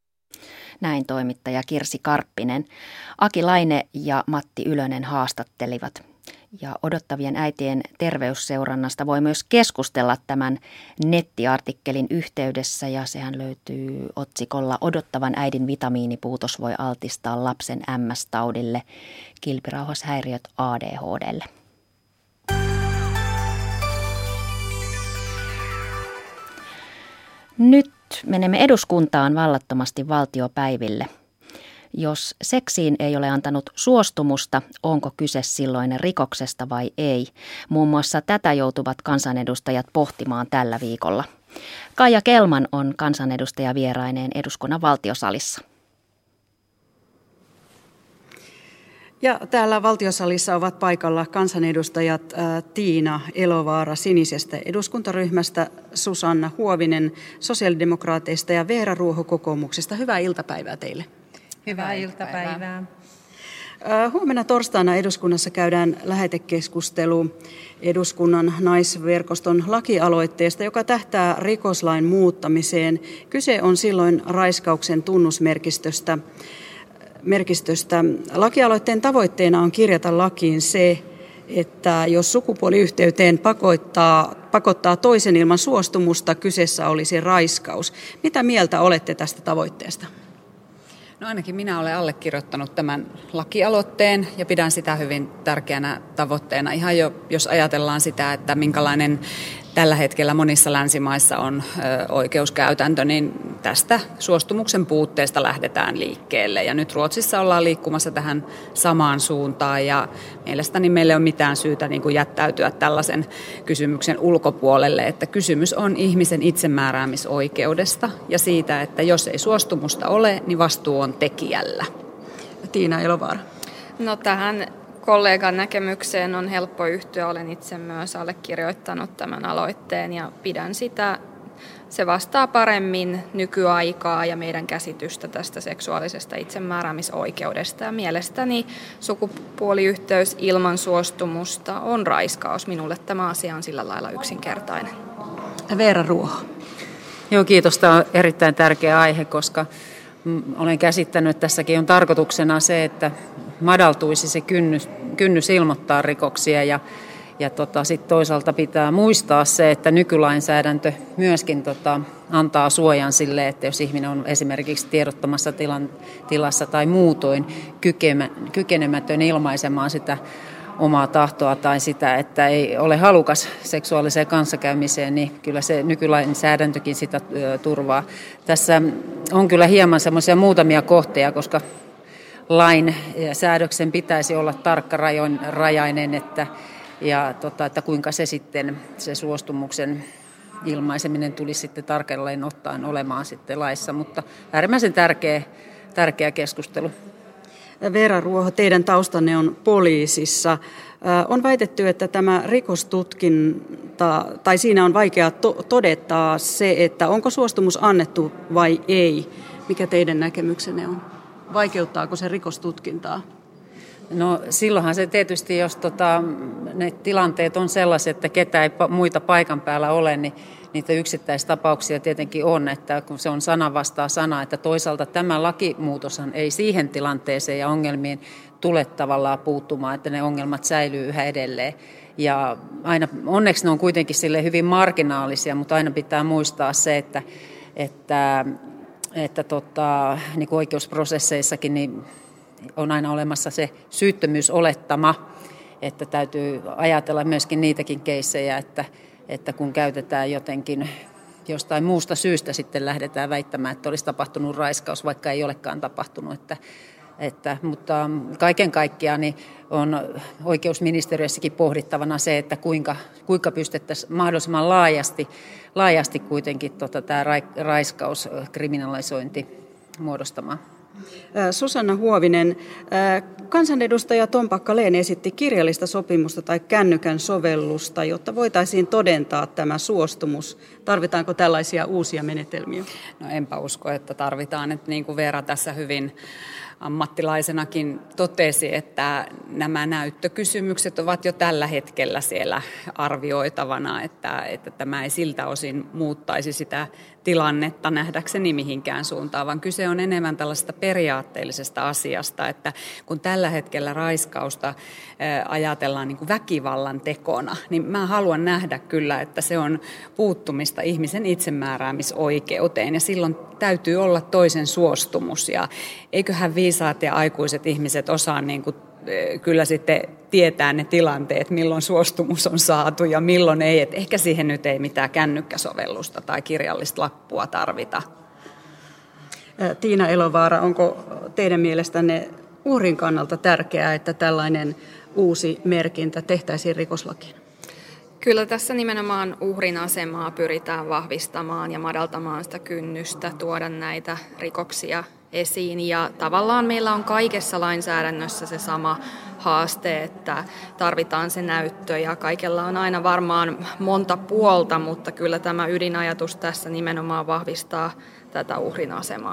Speaker 3: Näin toimittaja Kirsi Karppinen. Aki Laine ja Matti Ylönen haastattelivat. Ja odottavien äitien terveysseurannasta voi myös keskustella tämän nettiartikkelin yhteydessä ja sehän löytyy otsikolla Odottavan äidin vitamiinipuutos voi altistaa lapsen M S-taudille, kilpirauhashäiriöt A D H D:lle. Nyt menemme eduskuntaan vallattomasti valtiopäiville. Jos seksiin ei ole antanut suostumusta, onko kyse silloin rikoksesta vai ei? Muun muassa tätä joutuvat kansanedustajat pohtimaan tällä viikolla. Kaija Kelman on kansanedustaja vieraineen eduskunnan valtiosalissa.
Speaker 14: Ja täällä valtiosalissa ovat paikalla kansanedustajat ä, Tiina Elovaara Sinisestä eduskuntaryhmästä, Susanna Huovinen sosiaalidemokraateista ja Veera Ruoho kokoomuksesta. Hyvää iltapäivää teille.
Speaker 15: Hyvää iltapäivää.
Speaker 14: Ä, huomenna torstaina eduskunnassa käydään lähetekeskustelu eduskunnan naisverkoston lakialoitteesta, joka tähtää rikoslain muuttamiseen. Kyse on silloin raiskauksen tunnusmerkistöstä. merkistöstä. Lakialoitteen tavoitteena on kirjata lakiin se, että jos sukupuoliyhteyteen pakottaa, pakottaa toisen ilman suostumusta, kyseessä olisi raiskaus. Mitä mieltä olette tästä tavoitteesta?
Speaker 15: No ainakin minä olen allekirjoittanut tämän lakialoitteen ja pidän sitä hyvin tärkeänä tavoitteena. Ihan jo, jos ajatellaan sitä, että minkälainen tällä hetkellä monissa länsimaissa on ö, oikeuskäytäntö, niin tästä suostumuksen puutteesta lähdetään liikkeelle. Ja nyt Ruotsissa ollaan liikkumassa tähän samaan suuntaan ja mielestäni meillä ei ole mitään syytä niin kuin jättäytyä tällaisen kysymyksen ulkopuolelle, että kysymys on ihmisen itsemääräämisoikeudesta ja siitä, että jos ei suostumusta ole, niin vastuu on tekijällä.
Speaker 14: Tiina Elovaara.
Speaker 16: No tähän kollegan näkemykseen on helppo yhtyä. Olen itse myös allekirjoittanut tämän aloitteen ja pidän sitä, se vastaa paremmin nykyaikaa ja meidän käsitystä tästä seksuaalisesta itsemääräämisoikeudesta. Ja mielestäni sukupuoliyhteys ilman suostumusta on raiskaus. Minulle tämä asia on sillä lailla yksinkertainen.
Speaker 14: Veera Ruoho.
Speaker 6: Joo, kiitos. Tämä on erittäin tärkeä aihe, koska olen käsittänyt, että tässäkin on tarkoituksena se, että
Speaker 17: madaltuisi se kynnys, kynnys ilmoittaa rikoksia ja Ja tota, sit toisaalta pitää muistaa se, että nykylainsäädäntö myöskin tota, antaa suojan sille, että jos ihminen on esimerkiksi tiedottomassa tilan, tilassa tai muutoin kykemä, kykenemätön ilmaisemaan sitä omaa tahtoa tai sitä, että ei ole halukas seksuaaliseen kanssakäymiseen, niin kyllä se nykylainsäädäntökin sitä ö, turvaa. Tässä on kyllä hieman semmoisia muutamia kohteja, koska lain ja säädöksen pitäisi olla tarkkarajainen, että ja tota, että kuinka se sitten, se suostumuksen ilmaiseminen tulisi sitten tarkalleen ottaen olemaan sitten laissa, mutta äärimmäisen tärkeä, tärkeä keskustelu.
Speaker 14: Veera Ruoho, teidän taustanne on poliisissa. On väitetty, että tämä rikostutkinta, tai siinä on vaikea to- todeta se, että onko suostumus annettu vai ei. Mikä teidän näkemyksenne on? Vaikeuttaako se rikostutkintaa?
Speaker 17: No silloinhan se tietysti, jos tota, ne tilanteet on sellaiset, että ketä ei muita paikan päällä ole, niin niitä yksittäistapauksia tietenkin on, että kun se on sana vastaa sana, että toisaalta tämä lakimuutoshan ei siihen tilanteeseen ja ongelmiin tule tavallaan puuttumaan, että ne ongelmat säilyy yhä edelleen. Ja aina, onneksi ne on kuitenkin sille hyvin marginaalisia, mutta aina pitää muistaa se, että, että, että tota, niin kuin oikeusprosesseissakin niin on aina olemassa se syyttömyysolettama, että täytyy ajatella myöskin niitäkin keissejä, että, että kun käytetään jotenkin jostain muusta syystä sitten lähdetään väittämään, että olisi tapahtunut raiskaus, vaikka ei olekaan tapahtunut. Että, että, mutta kaiken kaikkiaan niin on oikeusministeriössäkin pohdittavana se, että kuinka, kuinka pystyttäisiin mahdollisimman laajasti, laajasti kuitenkin tota, tämä raiskauskriminalisointi muodostamaan.
Speaker 14: Susanna Huovinen, kansanedustaja Tom Packalén esitti kirjallista sopimusta tai kännykän sovellusta, jotta voitaisiin todentaa tämä suostumus. Tarvitaanko tällaisia uusia menetelmiä?
Speaker 15: No enpä usko, että tarvitaan. Että niin kuin Veera tässä hyvin ammattilaisenakin totesi, että nämä näyttökysymykset ovat jo tällä hetkellä siellä arvioitavana, että, että tämä ei siltä osin muuttaisi sitä tilannetta nähdäkseni mihinkään suuntaan, vaan kyse on enemmän tällaista periaatteellisesta asiasta, että kun tällä hetkellä raiskausta ajatellaan niin kuin väkivallan tekona, niin mä haluan nähdä kyllä, että se on puuttumista ihmisen itsemääräämisoikeuteen ja silloin täytyy olla toisen suostumus ja eiköhän viisaat ja aikuiset ihmiset osaa niin kuin kyllä sitten tietää ne tilanteet, milloin suostumus on saatu ja milloin ei. Et ehkä siihen nyt ei mitään kännykkäsovellusta tai kirjallista lappua tarvita.
Speaker 14: Tiina Elovaara, onko teidän mielestänne uhrin kannalta tärkeää, että tällainen uusi merkintä tehtäisiin rikoslakiin?
Speaker 16: Kyllä tässä nimenomaan uhrin asemaa pyritään vahvistamaan ja madaltamaan sitä kynnystä, tuoda näitä rikoksia esiin. Ja tavallaan meillä on kaikessa lainsäädännössä se sama haaste, että tarvitaan se näyttö ja kaikella on aina varmaan monta puolta, mutta kyllä tämä ydinajatus tässä nimenomaan vahvistaa tätä uhrin asemaa.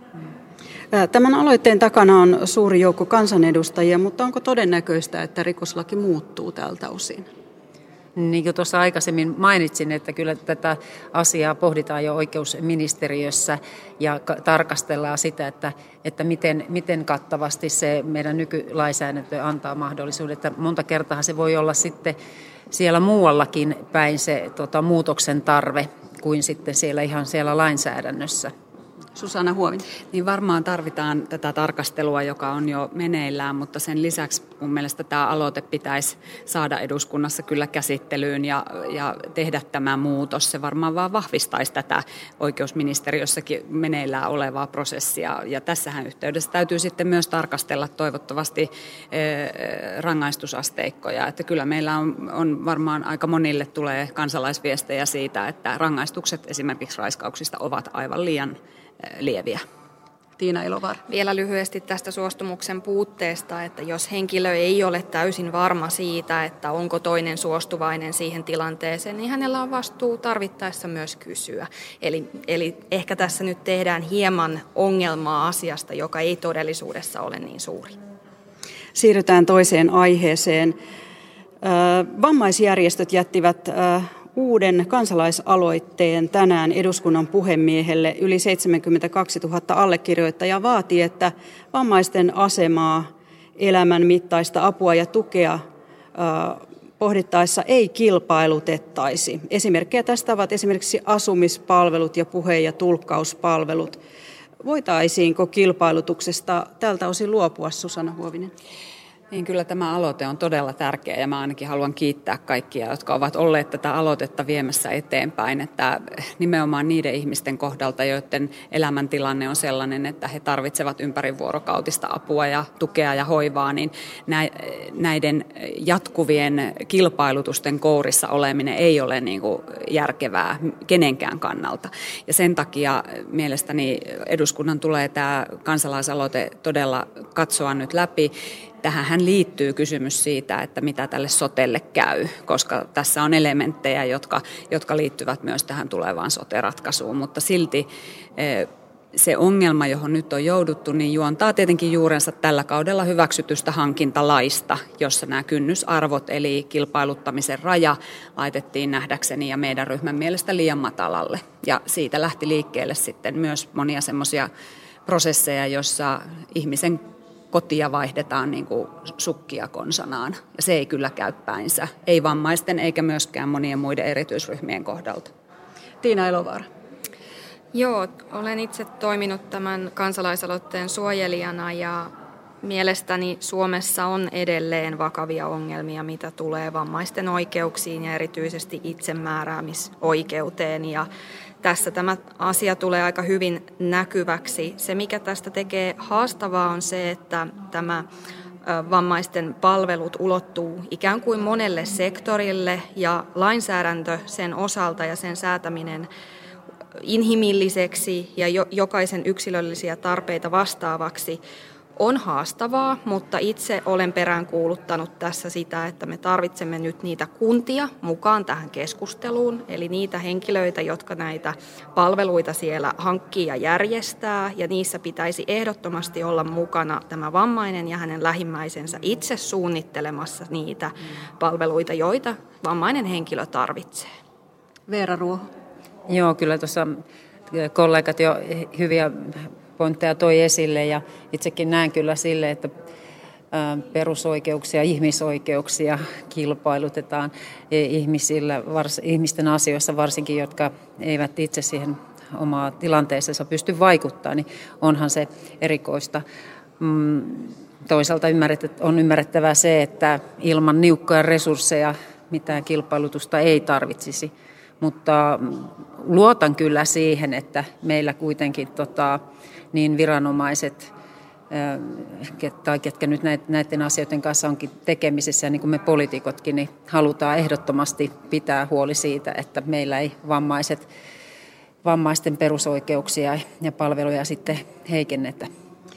Speaker 14: Tämän aloitteen takana on suuri joukko kansanedustajia, mutta onko todennäköistä, että rikoslaki muuttuu tältä osin?
Speaker 17: Niin kuin tuossa aikaisemmin mainitsin, että kyllä tätä asiaa pohditaan jo oikeusministeriössä ja tarkastellaan sitä, että, että miten, miten kattavasti se meidän nykylainsäädäntö antaa mahdollisuuden. Että monta kertaa se voi olla sitten siellä muuallakin päin se tota, muutoksen tarve kuin sitten siellä ihan siellä lainsäädännössä.
Speaker 14: Susanna Huovinen.
Speaker 15: Niin varmaan tarvitaan tätä tarkastelua, joka on jo meneillään, mutta sen lisäksi mun mielestä tämä aloite pitäisi saada eduskunnassa kyllä käsittelyyn ja, ja tehdä tämä muutos. Se varmaan vaan vahvistaisi tätä oikeusministeriössäkin meneillään olevaa prosessia. Ja tässähän yhteydessä täytyy sitten myös tarkastella toivottavasti e, rangaistusasteikkoja. Että kyllä meillä on, on varmaan aika monille tulee kansalaisviestejä siitä, että rangaistukset esimerkiksi raiskauksista ovat aivan liian lieviä.
Speaker 14: Tiina Elovaara.
Speaker 16: Vielä lyhyesti tästä suostumuksen puutteesta, että jos henkilö ei ole täysin varma siitä, että onko toinen suostuvainen siihen tilanteeseen, niin hänellä on vastuu tarvittaessa myös kysyä. Eli, eli ehkä tässä nyt tehdään hieman ongelmaa asiasta, joka ei todellisuudessa ole niin suuri.
Speaker 14: Siirrytään toiseen aiheeseen. Vammaisjärjestöt jättivät uuden kansalaisaloitteen tänään eduskunnan puhemiehelle. Yli seitsemänkymmentäkaksituhatta allekirjoittajaa vaatii, että vammaisten asemaa elämän mittaista apua ja tukea pohdittaessa ei kilpailutettaisi. Esimerkkejä tästä ovat esimerkiksi asumispalvelut ja puhe- ja tulkkauspalvelut. Voitaisiinko kilpailutuksesta tältä osin luopua, Susanna Huovinen?
Speaker 15: Niin kyllä tämä aloite on todella tärkeä ja mä ainakin haluan kiittää kaikkia, jotka ovat olleet tätä aloitetta viemässä eteenpäin, että nimenomaan niiden ihmisten kohdalta, joiden elämäntilanne on sellainen, että he tarvitsevat ympärivuorokautista apua ja tukea ja hoivaa, niin näiden jatkuvien kilpailutusten kourissa oleminen ei ole niin kuin järkevää kenenkään kannalta. Ja sen takia mielestäni eduskunnan tulee tämä kansalaisaloite todella katsoa nyt läpi. Tähän liittyy kysymys siitä, että mitä tälle sotelle käy, koska tässä on elementtejä, jotka, jotka liittyvät myös tähän tulevaan sote-ratkaisuun, mutta silti se ongelma, johon nyt on jouduttu, niin juontaa tietenkin juurensa tällä kaudella hyväksytystä hankintalaista, jossa nämä kynnysarvot eli kilpailuttamisen raja laitettiin nähdäkseni ja meidän ryhmän mielestä liian matalalle. Ja siitä lähti liikkeelle sitten myös monia semmoisia prosesseja, joissa ihmisen kotia vaihdetaan niin kuin sukkia konsanaan. Ja se ei kyllä käy päinsä, ei vammaisten eikä myöskään monien muiden erityisryhmien kohdalta.
Speaker 14: Tiina Elovaara.
Speaker 16: Joo, olen itse toiminut tämän kansalaisaloitteen suojelijana ja mielestäni Suomessa on edelleen vakavia ongelmia, mitä tulee vammaisten oikeuksiin ja erityisesti itsemääräämisoikeuteen. Ja tässä tämä asia tulee aika hyvin näkyväksi. Se, mikä tästä tekee haastavaa, on se, että tämä vammaisten palvelut ulottuu ikään kuin monelle sektorille ja lainsäädäntö sen osalta ja sen säätäminen inhimilliseksi ja jokaisen yksilöllisiä tarpeita vastaavaksi on haastavaa, mutta itse olen peräänkuuluttanut tässä sitä, että me tarvitsemme nyt niitä kuntia mukaan tähän keskusteluun, eli niitä henkilöitä, jotka näitä palveluita siellä hankkii ja järjestää, ja niissä pitäisi ehdottomasti olla mukana tämä vammainen ja hänen lähimmäisensä itse suunnittelemassa niitä palveluita, joita vammainen henkilö tarvitsee.
Speaker 14: Veera Ruoho.
Speaker 17: Joo, kyllä tuossa kollegat jo hyviä pointteja toi esille ja itsekin näen kyllä sille, että perusoikeuksia, ihmisoikeuksia kilpailutetaan ihmisillä, vars, ihmisten asioissa varsinkin, jotka eivät itse siihen omaa tilanteeseensa pysty vaikuttamaan, niin onhan se erikoista. Toisaalta on ymmärrettävää se, että ilman niukkoja resursseja mitään kilpailutusta ei tarvitsisi, mutta luotan kyllä siihen, että meillä kuitenkin tota, niin viranomaiset tai ketkä nyt näiden asioiden kanssa onkin tekemisissä, ja niin kuin me poliitikotkin, niin halutaan ehdottomasti pitää huoli siitä, että meillä ei vammaiset, vammaisten perusoikeuksia ja palveluja sitten heikennetä.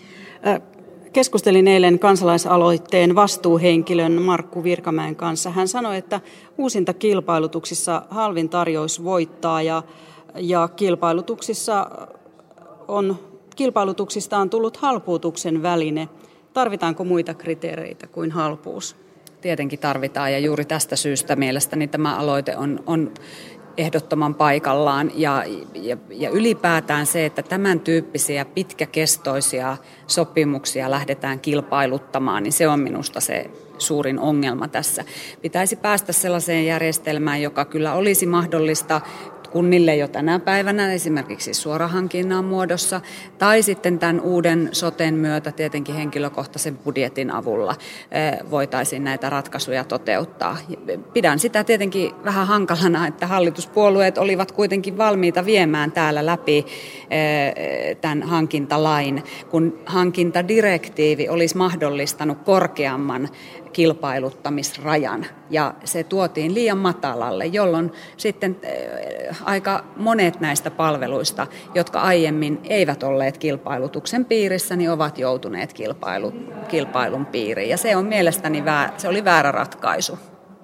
Speaker 14: Keskustelin eilen kansalaisaloitteen vastuuhenkilön Markku Virkamäen kanssa. Hän sanoi, että uusinta kilpailutuksissa halvin tarjous voittaa ja, ja kilpailutuksissa on, kilpailutuksista on tullut halpuutuksen väline. Tarvitaanko muita kriteereitä kuin halpuus?
Speaker 15: Tietenkin tarvitaan ja juuri tästä syystä mielestäni tämä aloite on, on ehdottoman paikallaan ja, ja, ja ylipäätään se, että tämän tyyppisiä pitkäkestoisia sopimuksia lähdetään kilpailuttamaan, niin se on minusta se suurin ongelma tässä. Pitäisi päästä sellaiseen järjestelmään, joka kyllä olisi mahdollista kunnille jo tänä päivänä, esimerkiksi suorahankinnan muodossa, tai sitten tämän uuden soten myötä tietenkin henkilökohtaisen budjetin avulla voitaisiin näitä ratkaisuja toteuttaa. Pidän sitä tietenkin vähän hankalana, että hallituspuolueet olivat kuitenkin valmiita viemään täällä läpi tämän hankintalain, kun hankintadirektiivi olisi mahdollistanut korkeamman kilpailuttamisrajan ja se tuotiin liian matalalle, jolloin sitten aika monet näistä palveluista, jotka aiemmin eivät olleet kilpailutuksen piirissä, niin ovat joutuneet kilpailu, kilpailun piiriin ja se on mielestäni väärä, se oli väärä ratkaisu.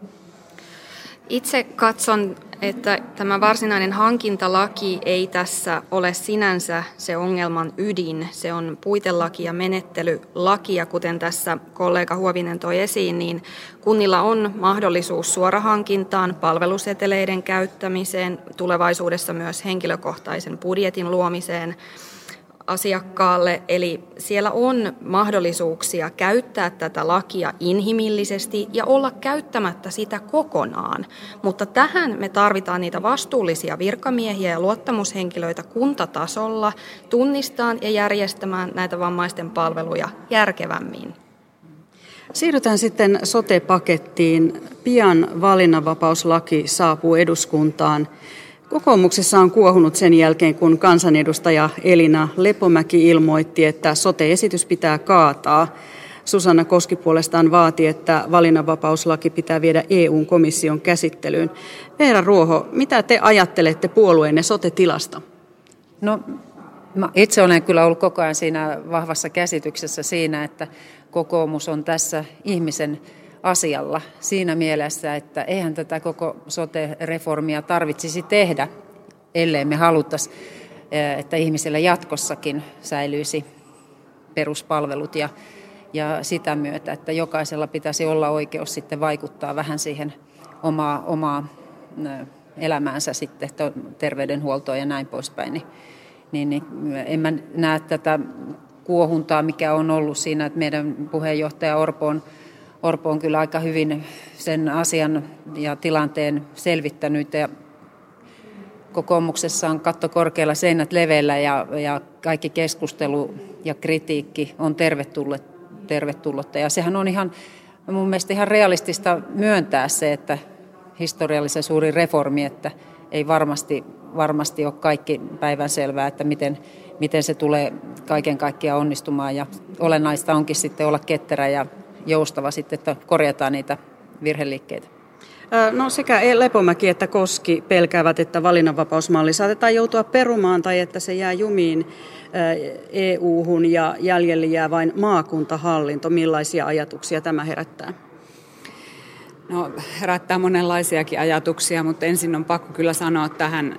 Speaker 16: Itse katson, että tämä varsinainen hankintalaki ei tässä ole sinänsä se ongelman ydin. Se on puitelaki ja menettelylaki, ja kuten tässä kollega Huovinen toi esiin, niin kunnilla on mahdollisuus suorahankintaan, palveluseteleiden käyttämiseen, tulevaisuudessa myös henkilökohtaisen budjetin luomiseen, asiakkaalle, eli siellä on mahdollisuuksia käyttää tätä lakia inhimillisesti ja olla käyttämättä sitä kokonaan, mutta tähän me tarvitaan niitä vastuullisia virkamiehiä ja luottamushenkilöitä kuntatasolla tunnistamaan ja järjestämään näitä vammaisten palveluja järkevämmin.
Speaker 14: Siirrytään sitten sote-pakettiin. Pian valinnanvapauslaki saapuu eduskuntaan. Kokoomuksessa on kuohunut sen jälkeen, kun kansanedustaja Elina Lepomäki ilmoitti, että sote-esitys pitää kaataa. Susanna Koski puolestaan vaati, että valinnanvapauslaki pitää viedä E U-komission käsittelyyn. Veera Ruoho, mitä te ajattelette puolueenne sote-tilasta?
Speaker 17: No, mä itse olen kyllä ollut koko ajan siinä vahvassa käsityksessä siinä, että kokoomus on tässä ihmisen asialla siinä mielessä, että eihän tätä koko sote-reformia tarvitsisi tehdä, ellei me haluttaisi, että ihmisillä jatkossakin säilyisi peruspalvelut ja, ja sitä myötä, että jokaisella pitäisi olla oikeus sitten vaikuttaa vähän siihen omaa, omaa elämäänsä sitten, terveydenhuoltoon ja näin poispäin, niin, niin, niin en mä näe tätä kuohuntaa, mikä on ollut siinä, että meidän puheenjohtaja Orpo on Orpo on kyllä aika hyvin sen asian ja tilanteen selvittänyt ja kokoomuksessa on katto korkealla, seinät leveillä ja, ja kaikki keskustelu ja kritiikki on tervetullut, tervetullutta. Ja sehän on ihan mun mielestä ihan realistista myöntää se, että historiallisen suuri reformi, että ei varmasti, varmasti ole kaikki päivänselvää, että miten, miten se tulee kaiken kaikkiaan onnistumaan ja olennaista onkin sitten olla ketterä ja joustava sitten, että korjataan niitä virheliikkeitä.
Speaker 14: No sekä Lepomäki että Koski pelkäävät, että valinnanvapausmalli saatetaan joutua perumaan tai että se jää jumiin E U-hun ja jäljelle jää vain maakuntahallinto. Millaisia ajatuksia tämä herättää?
Speaker 15: No, herättää monenlaisiakin ajatuksia, mutta ensin on pakko kyllä sanoa tähän,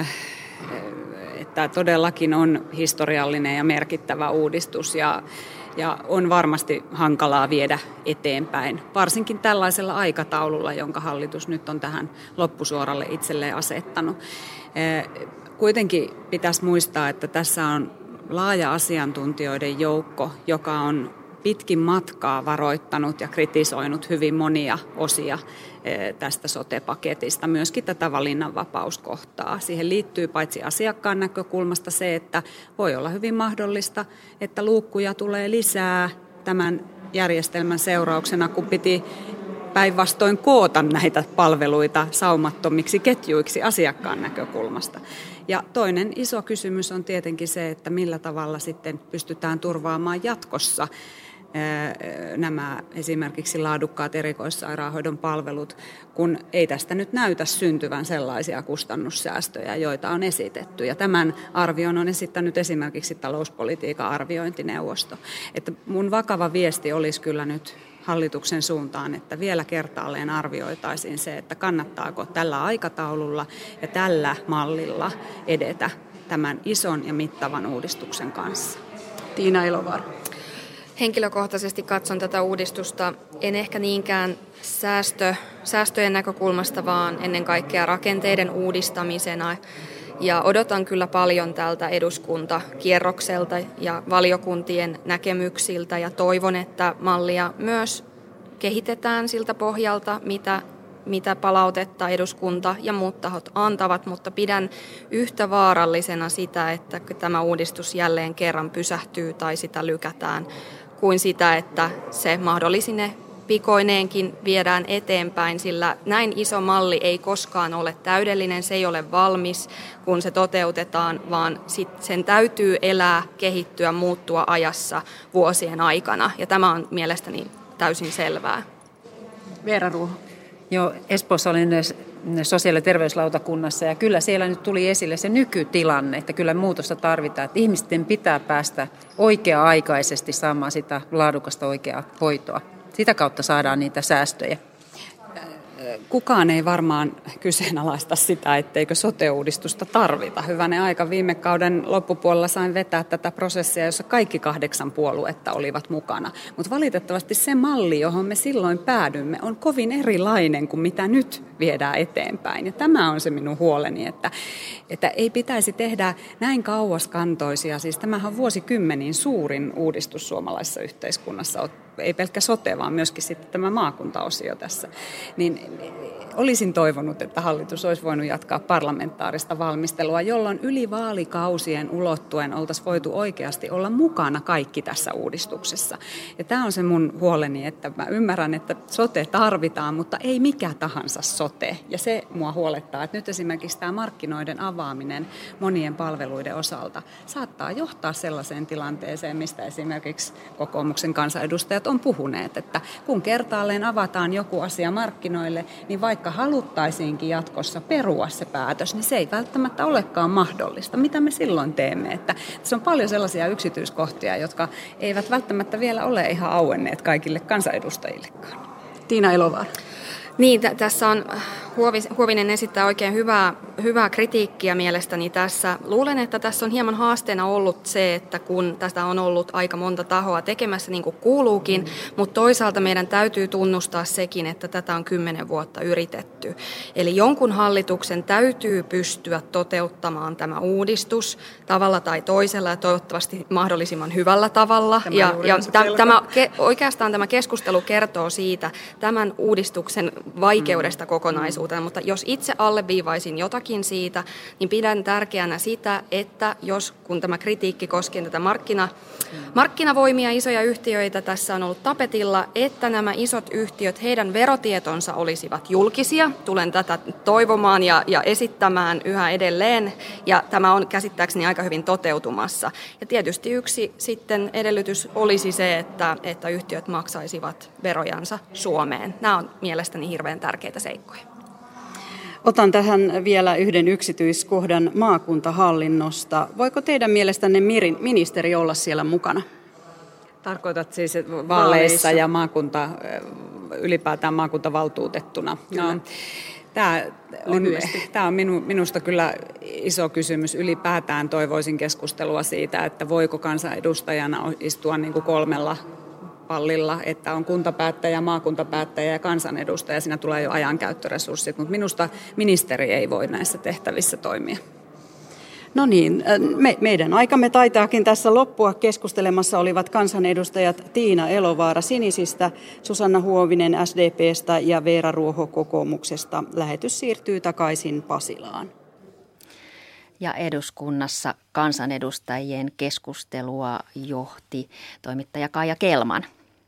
Speaker 15: että todellakin on historiallinen ja merkittävä uudistus ja Ja on varmasti hankalaa viedä eteenpäin, varsinkin tällaisella aikataululla, jonka hallitus nyt on tähän loppusuoralle itselleen asettanut. Kuitenkin pitäisi muistaa, että tässä on laaja asiantuntijoiden joukko, joka on pitkin matkaa varoittanut ja kritisoinut hyvin monia osia tästä sote-paketista, myöskin tätä valinnanvapauskohtaa. Siihen liittyy paitsi asiakkaan näkökulmasta se, että voi olla hyvin mahdollista, että luukkuja tulee lisää tämän järjestelmän seurauksena, kun piti päinvastoin koota näitä palveluita saumattomiksi ketjuiksi asiakkaan näkökulmasta. Ja toinen iso kysymys on tietenkin se, että millä tavalla sitten pystytään turvaamaan jatkossa nämä esimerkiksi laadukkaat erikoissairaanhoidon palvelut, kun ei tästä nyt näytä syntyvän sellaisia kustannussäästöjä, joita on esitetty. Ja tämän arvion on esittänyt esimerkiksi talouspolitiikan arviointineuvosto. Että mun vakava viesti olisi kyllä nyt hallituksen suuntaan, että vielä kertaalleen arvioitaisiin se, että kannattaako tällä aikataululla ja tällä mallilla edetä tämän ison ja mittavan uudistuksen kanssa.
Speaker 14: Tiina Elovaara.
Speaker 16: Henkilökohtaisesti katson tätä uudistusta en ehkä niinkään säästö, säästöjen näkökulmasta, vaan ennen kaikkea rakenteiden uudistamisena. Ja odotan kyllä paljon tältä eduskuntakierrokselta ja valiokuntien näkemyksiltä ja toivon, että mallia myös kehitetään siltä pohjalta, mitä, mitä palautetta eduskunta ja muut tahot antavat, mutta pidän yhtä vaarallisena sitä, että tämä uudistus jälleen kerran pysähtyy tai sitä lykätään, kuin sitä, että se mahdollisine pikoineenkin viedään eteenpäin, sillä näin iso malli ei koskaan ole täydellinen, se ei ole valmis, kun se toteutetaan, vaan sit sen täytyy elää, kehittyä, muuttua ajassa vuosien aikana, ja tämä on mielestäni täysin selvää.
Speaker 14: Veera Ruoho.
Speaker 17: Joo, Espoossa olin sosiaali- ja terveyslautakunnassa ja kyllä siellä nyt tuli esille se nykytilanne, että kyllä muutosta tarvitaan, että ihmisten pitää päästä oikea-aikaisesti saamaan sitä laadukasta oikeaa hoitoa. Sitä kautta saadaan niitä säästöjä.
Speaker 15: kukaan ei varmaan kyseenalaista sitä, etteikö sote-uudistusta tarvita. Hyvänen aika, viime kauden loppupuolella sain vetää tätä prosessia, jossa kaikki kahdeksan puoluetta olivat mukana. Mutta valitettavasti se malli, johon me silloin päädymme, on kovin erilainen kuin mitä nyt viedään eteenpäin. Ja tämä on se minun huoleni, että, että ei pitäisi tehdä näin kauaskantoisia. Siis tämähän on vuosikymmeniin suurin uudistus suomalaisessa yhteiskunnassa. Ei pelkkä sote, vaan myöskin sitten tämä maakuntaosio tässä. Niin olisin toivonut, että hallitus olisi voinut jatkaa parlamentaarista valmistelua, jolloin yli vaalikausien ulottuen oltaisiin voitu oikeasti olla mukana kaikki tässä uudistuksessa. Ja tämä on se mun huoleni, että mä ymmärrän, että sote tarvitaan, mutta ei mikä tahansa sote. Ja se mua huolettaa, että nyt esimerkiksi tämä markkinoiden avaaminen monien palveluiden osalta saattaa johtaa sellaiseen tilanteeseen, mistä esimerkiksi kokoomuksen kansanedustajat on puhuneet, että kun kertaalleen avataan joku asia markkinoille, niin vaikka haluttaisiinkin jatkossa perua se päätös, niin se ei välttämättä olekaan mahdollista. Mitä me silloin teemme? Että se on paljon sellaisia yksityiskohtia, jotka eivät välttämättä vielä ole ihan auenneet kaikille kansanedustajillekaan.
Speaker 14: Tiina Elovaara.
Speaker 16: Niin, t- tässä on Huovinen esittää oikein hyvää, hyvää kritiikkiä mielestäni tässä. Luulen, että tässä on hieman haasteena ollut se, että kun tästä on ollut aika monta tahoa tekemässä niin kuin kuuluukin, mutta toisaalta meidän täytyy tunnustaa sekin, että tätä on kymmenen vuotta yritetty. Eli jonkun hallituksen täytyy pystyä toteuttamaan tämä uudistus tavalla tai toisella ja toivottavasti mahdollisimman hyvällä tavalla. Tämä ja, ja t- tämä, ke- oikeastaan tämä keskustelu kertoo siitä tämän uudistuksen vaikeudesta mm. kokonaisuutena. Mutta jos itse alleviivaisin jotakin siitä, niin pidän tärkeänä sitä, että jos kun tämä kritiikki koskee tätä markkina, markkinavoimia, isoja yhtiöitä tässä on ollut tapetilla, että nämä isot yhtiöt, heidän verotietonsa olisivat julkisia. Tulen tätä toivomaan ja, ja esittämään yhä edelleen, ja tämä on käsittääkseni aika hyvin toteutumassa. Ja tietysti yksi sitten edellytys olisi se, että, että yhtiöt maksaisivat verojansa Suomeen. Nämä on mielestäni hirveän tärkeitä seikkoja.
Speaker 14: Otan tähän vielä yhden yksityiskohdan maakuntahallinnosta. Voiko teidän mielestänne ministeri olla siellä mukana?
Speaker 15: Tarkoitat siis vaaleissa, vaaleissa. ja maakunta, ylipäätään maakuntavaltuutettuna. No, tämä on, tämä on minu, minusta kyllä iso kysymys. Ylipäätään toivoisin keskustelua siitä, että voiko kansanedustajana istua niin kuin kolmella pallilla, että on kuntapäättäjä, maakuntapäättäjä ja kansanedustaja. Siinä tulee jo ajankäyttöresurssit, mutta minusta ministeri ei voi näissä tehtävissä toimia.
Speaker 14: No niin, me, meidän aikamme taitaakin tässä loppua. Keskustelemassa olivat kansanedustajat Tiina Elovaara Sinisistä, Susanna Huovinen S D P:stä ja Veera Ruoho kokoomuksesta. Lähetys siirtyy takaisin Pasilaan.
Speaker 3: Ja eduskunnassa kansanedustajien keskustelua johti toimittaja Kaija Kelman.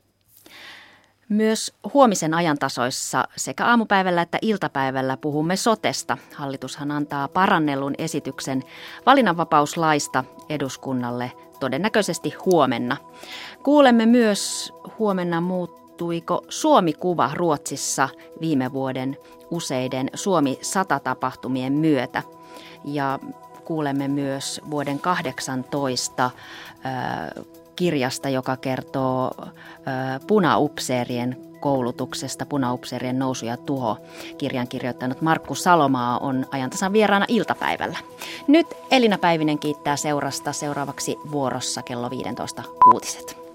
Speaker 3: Myös huomisen ajantasoissa sekä aamupäivällä että iltapäivällä puhumme sotesta. Hallitushan antaa parannellun esityksen valinnanvapauslaista eduskunnalle todennäköisesti huomenna. Kuulemme myös huomenna muuttuiko Suomi-kuva Ruotsissa viime vuoden useiden Suomi sata tapahtumien myötä. Ja kuulemme myös vuoden kahdeksantoista kirjasta, joka kertoo punaupseerien koulutuksesta, punaupseerien nousu ja tuho. Kirjan kirjoittanut Markku Salomaa on ajantasan vieraana iltapäivällä. Nyt Elina Päivinen kiittää seurasta. Seuraavaksi vuorossa kello viisitoista uutiset.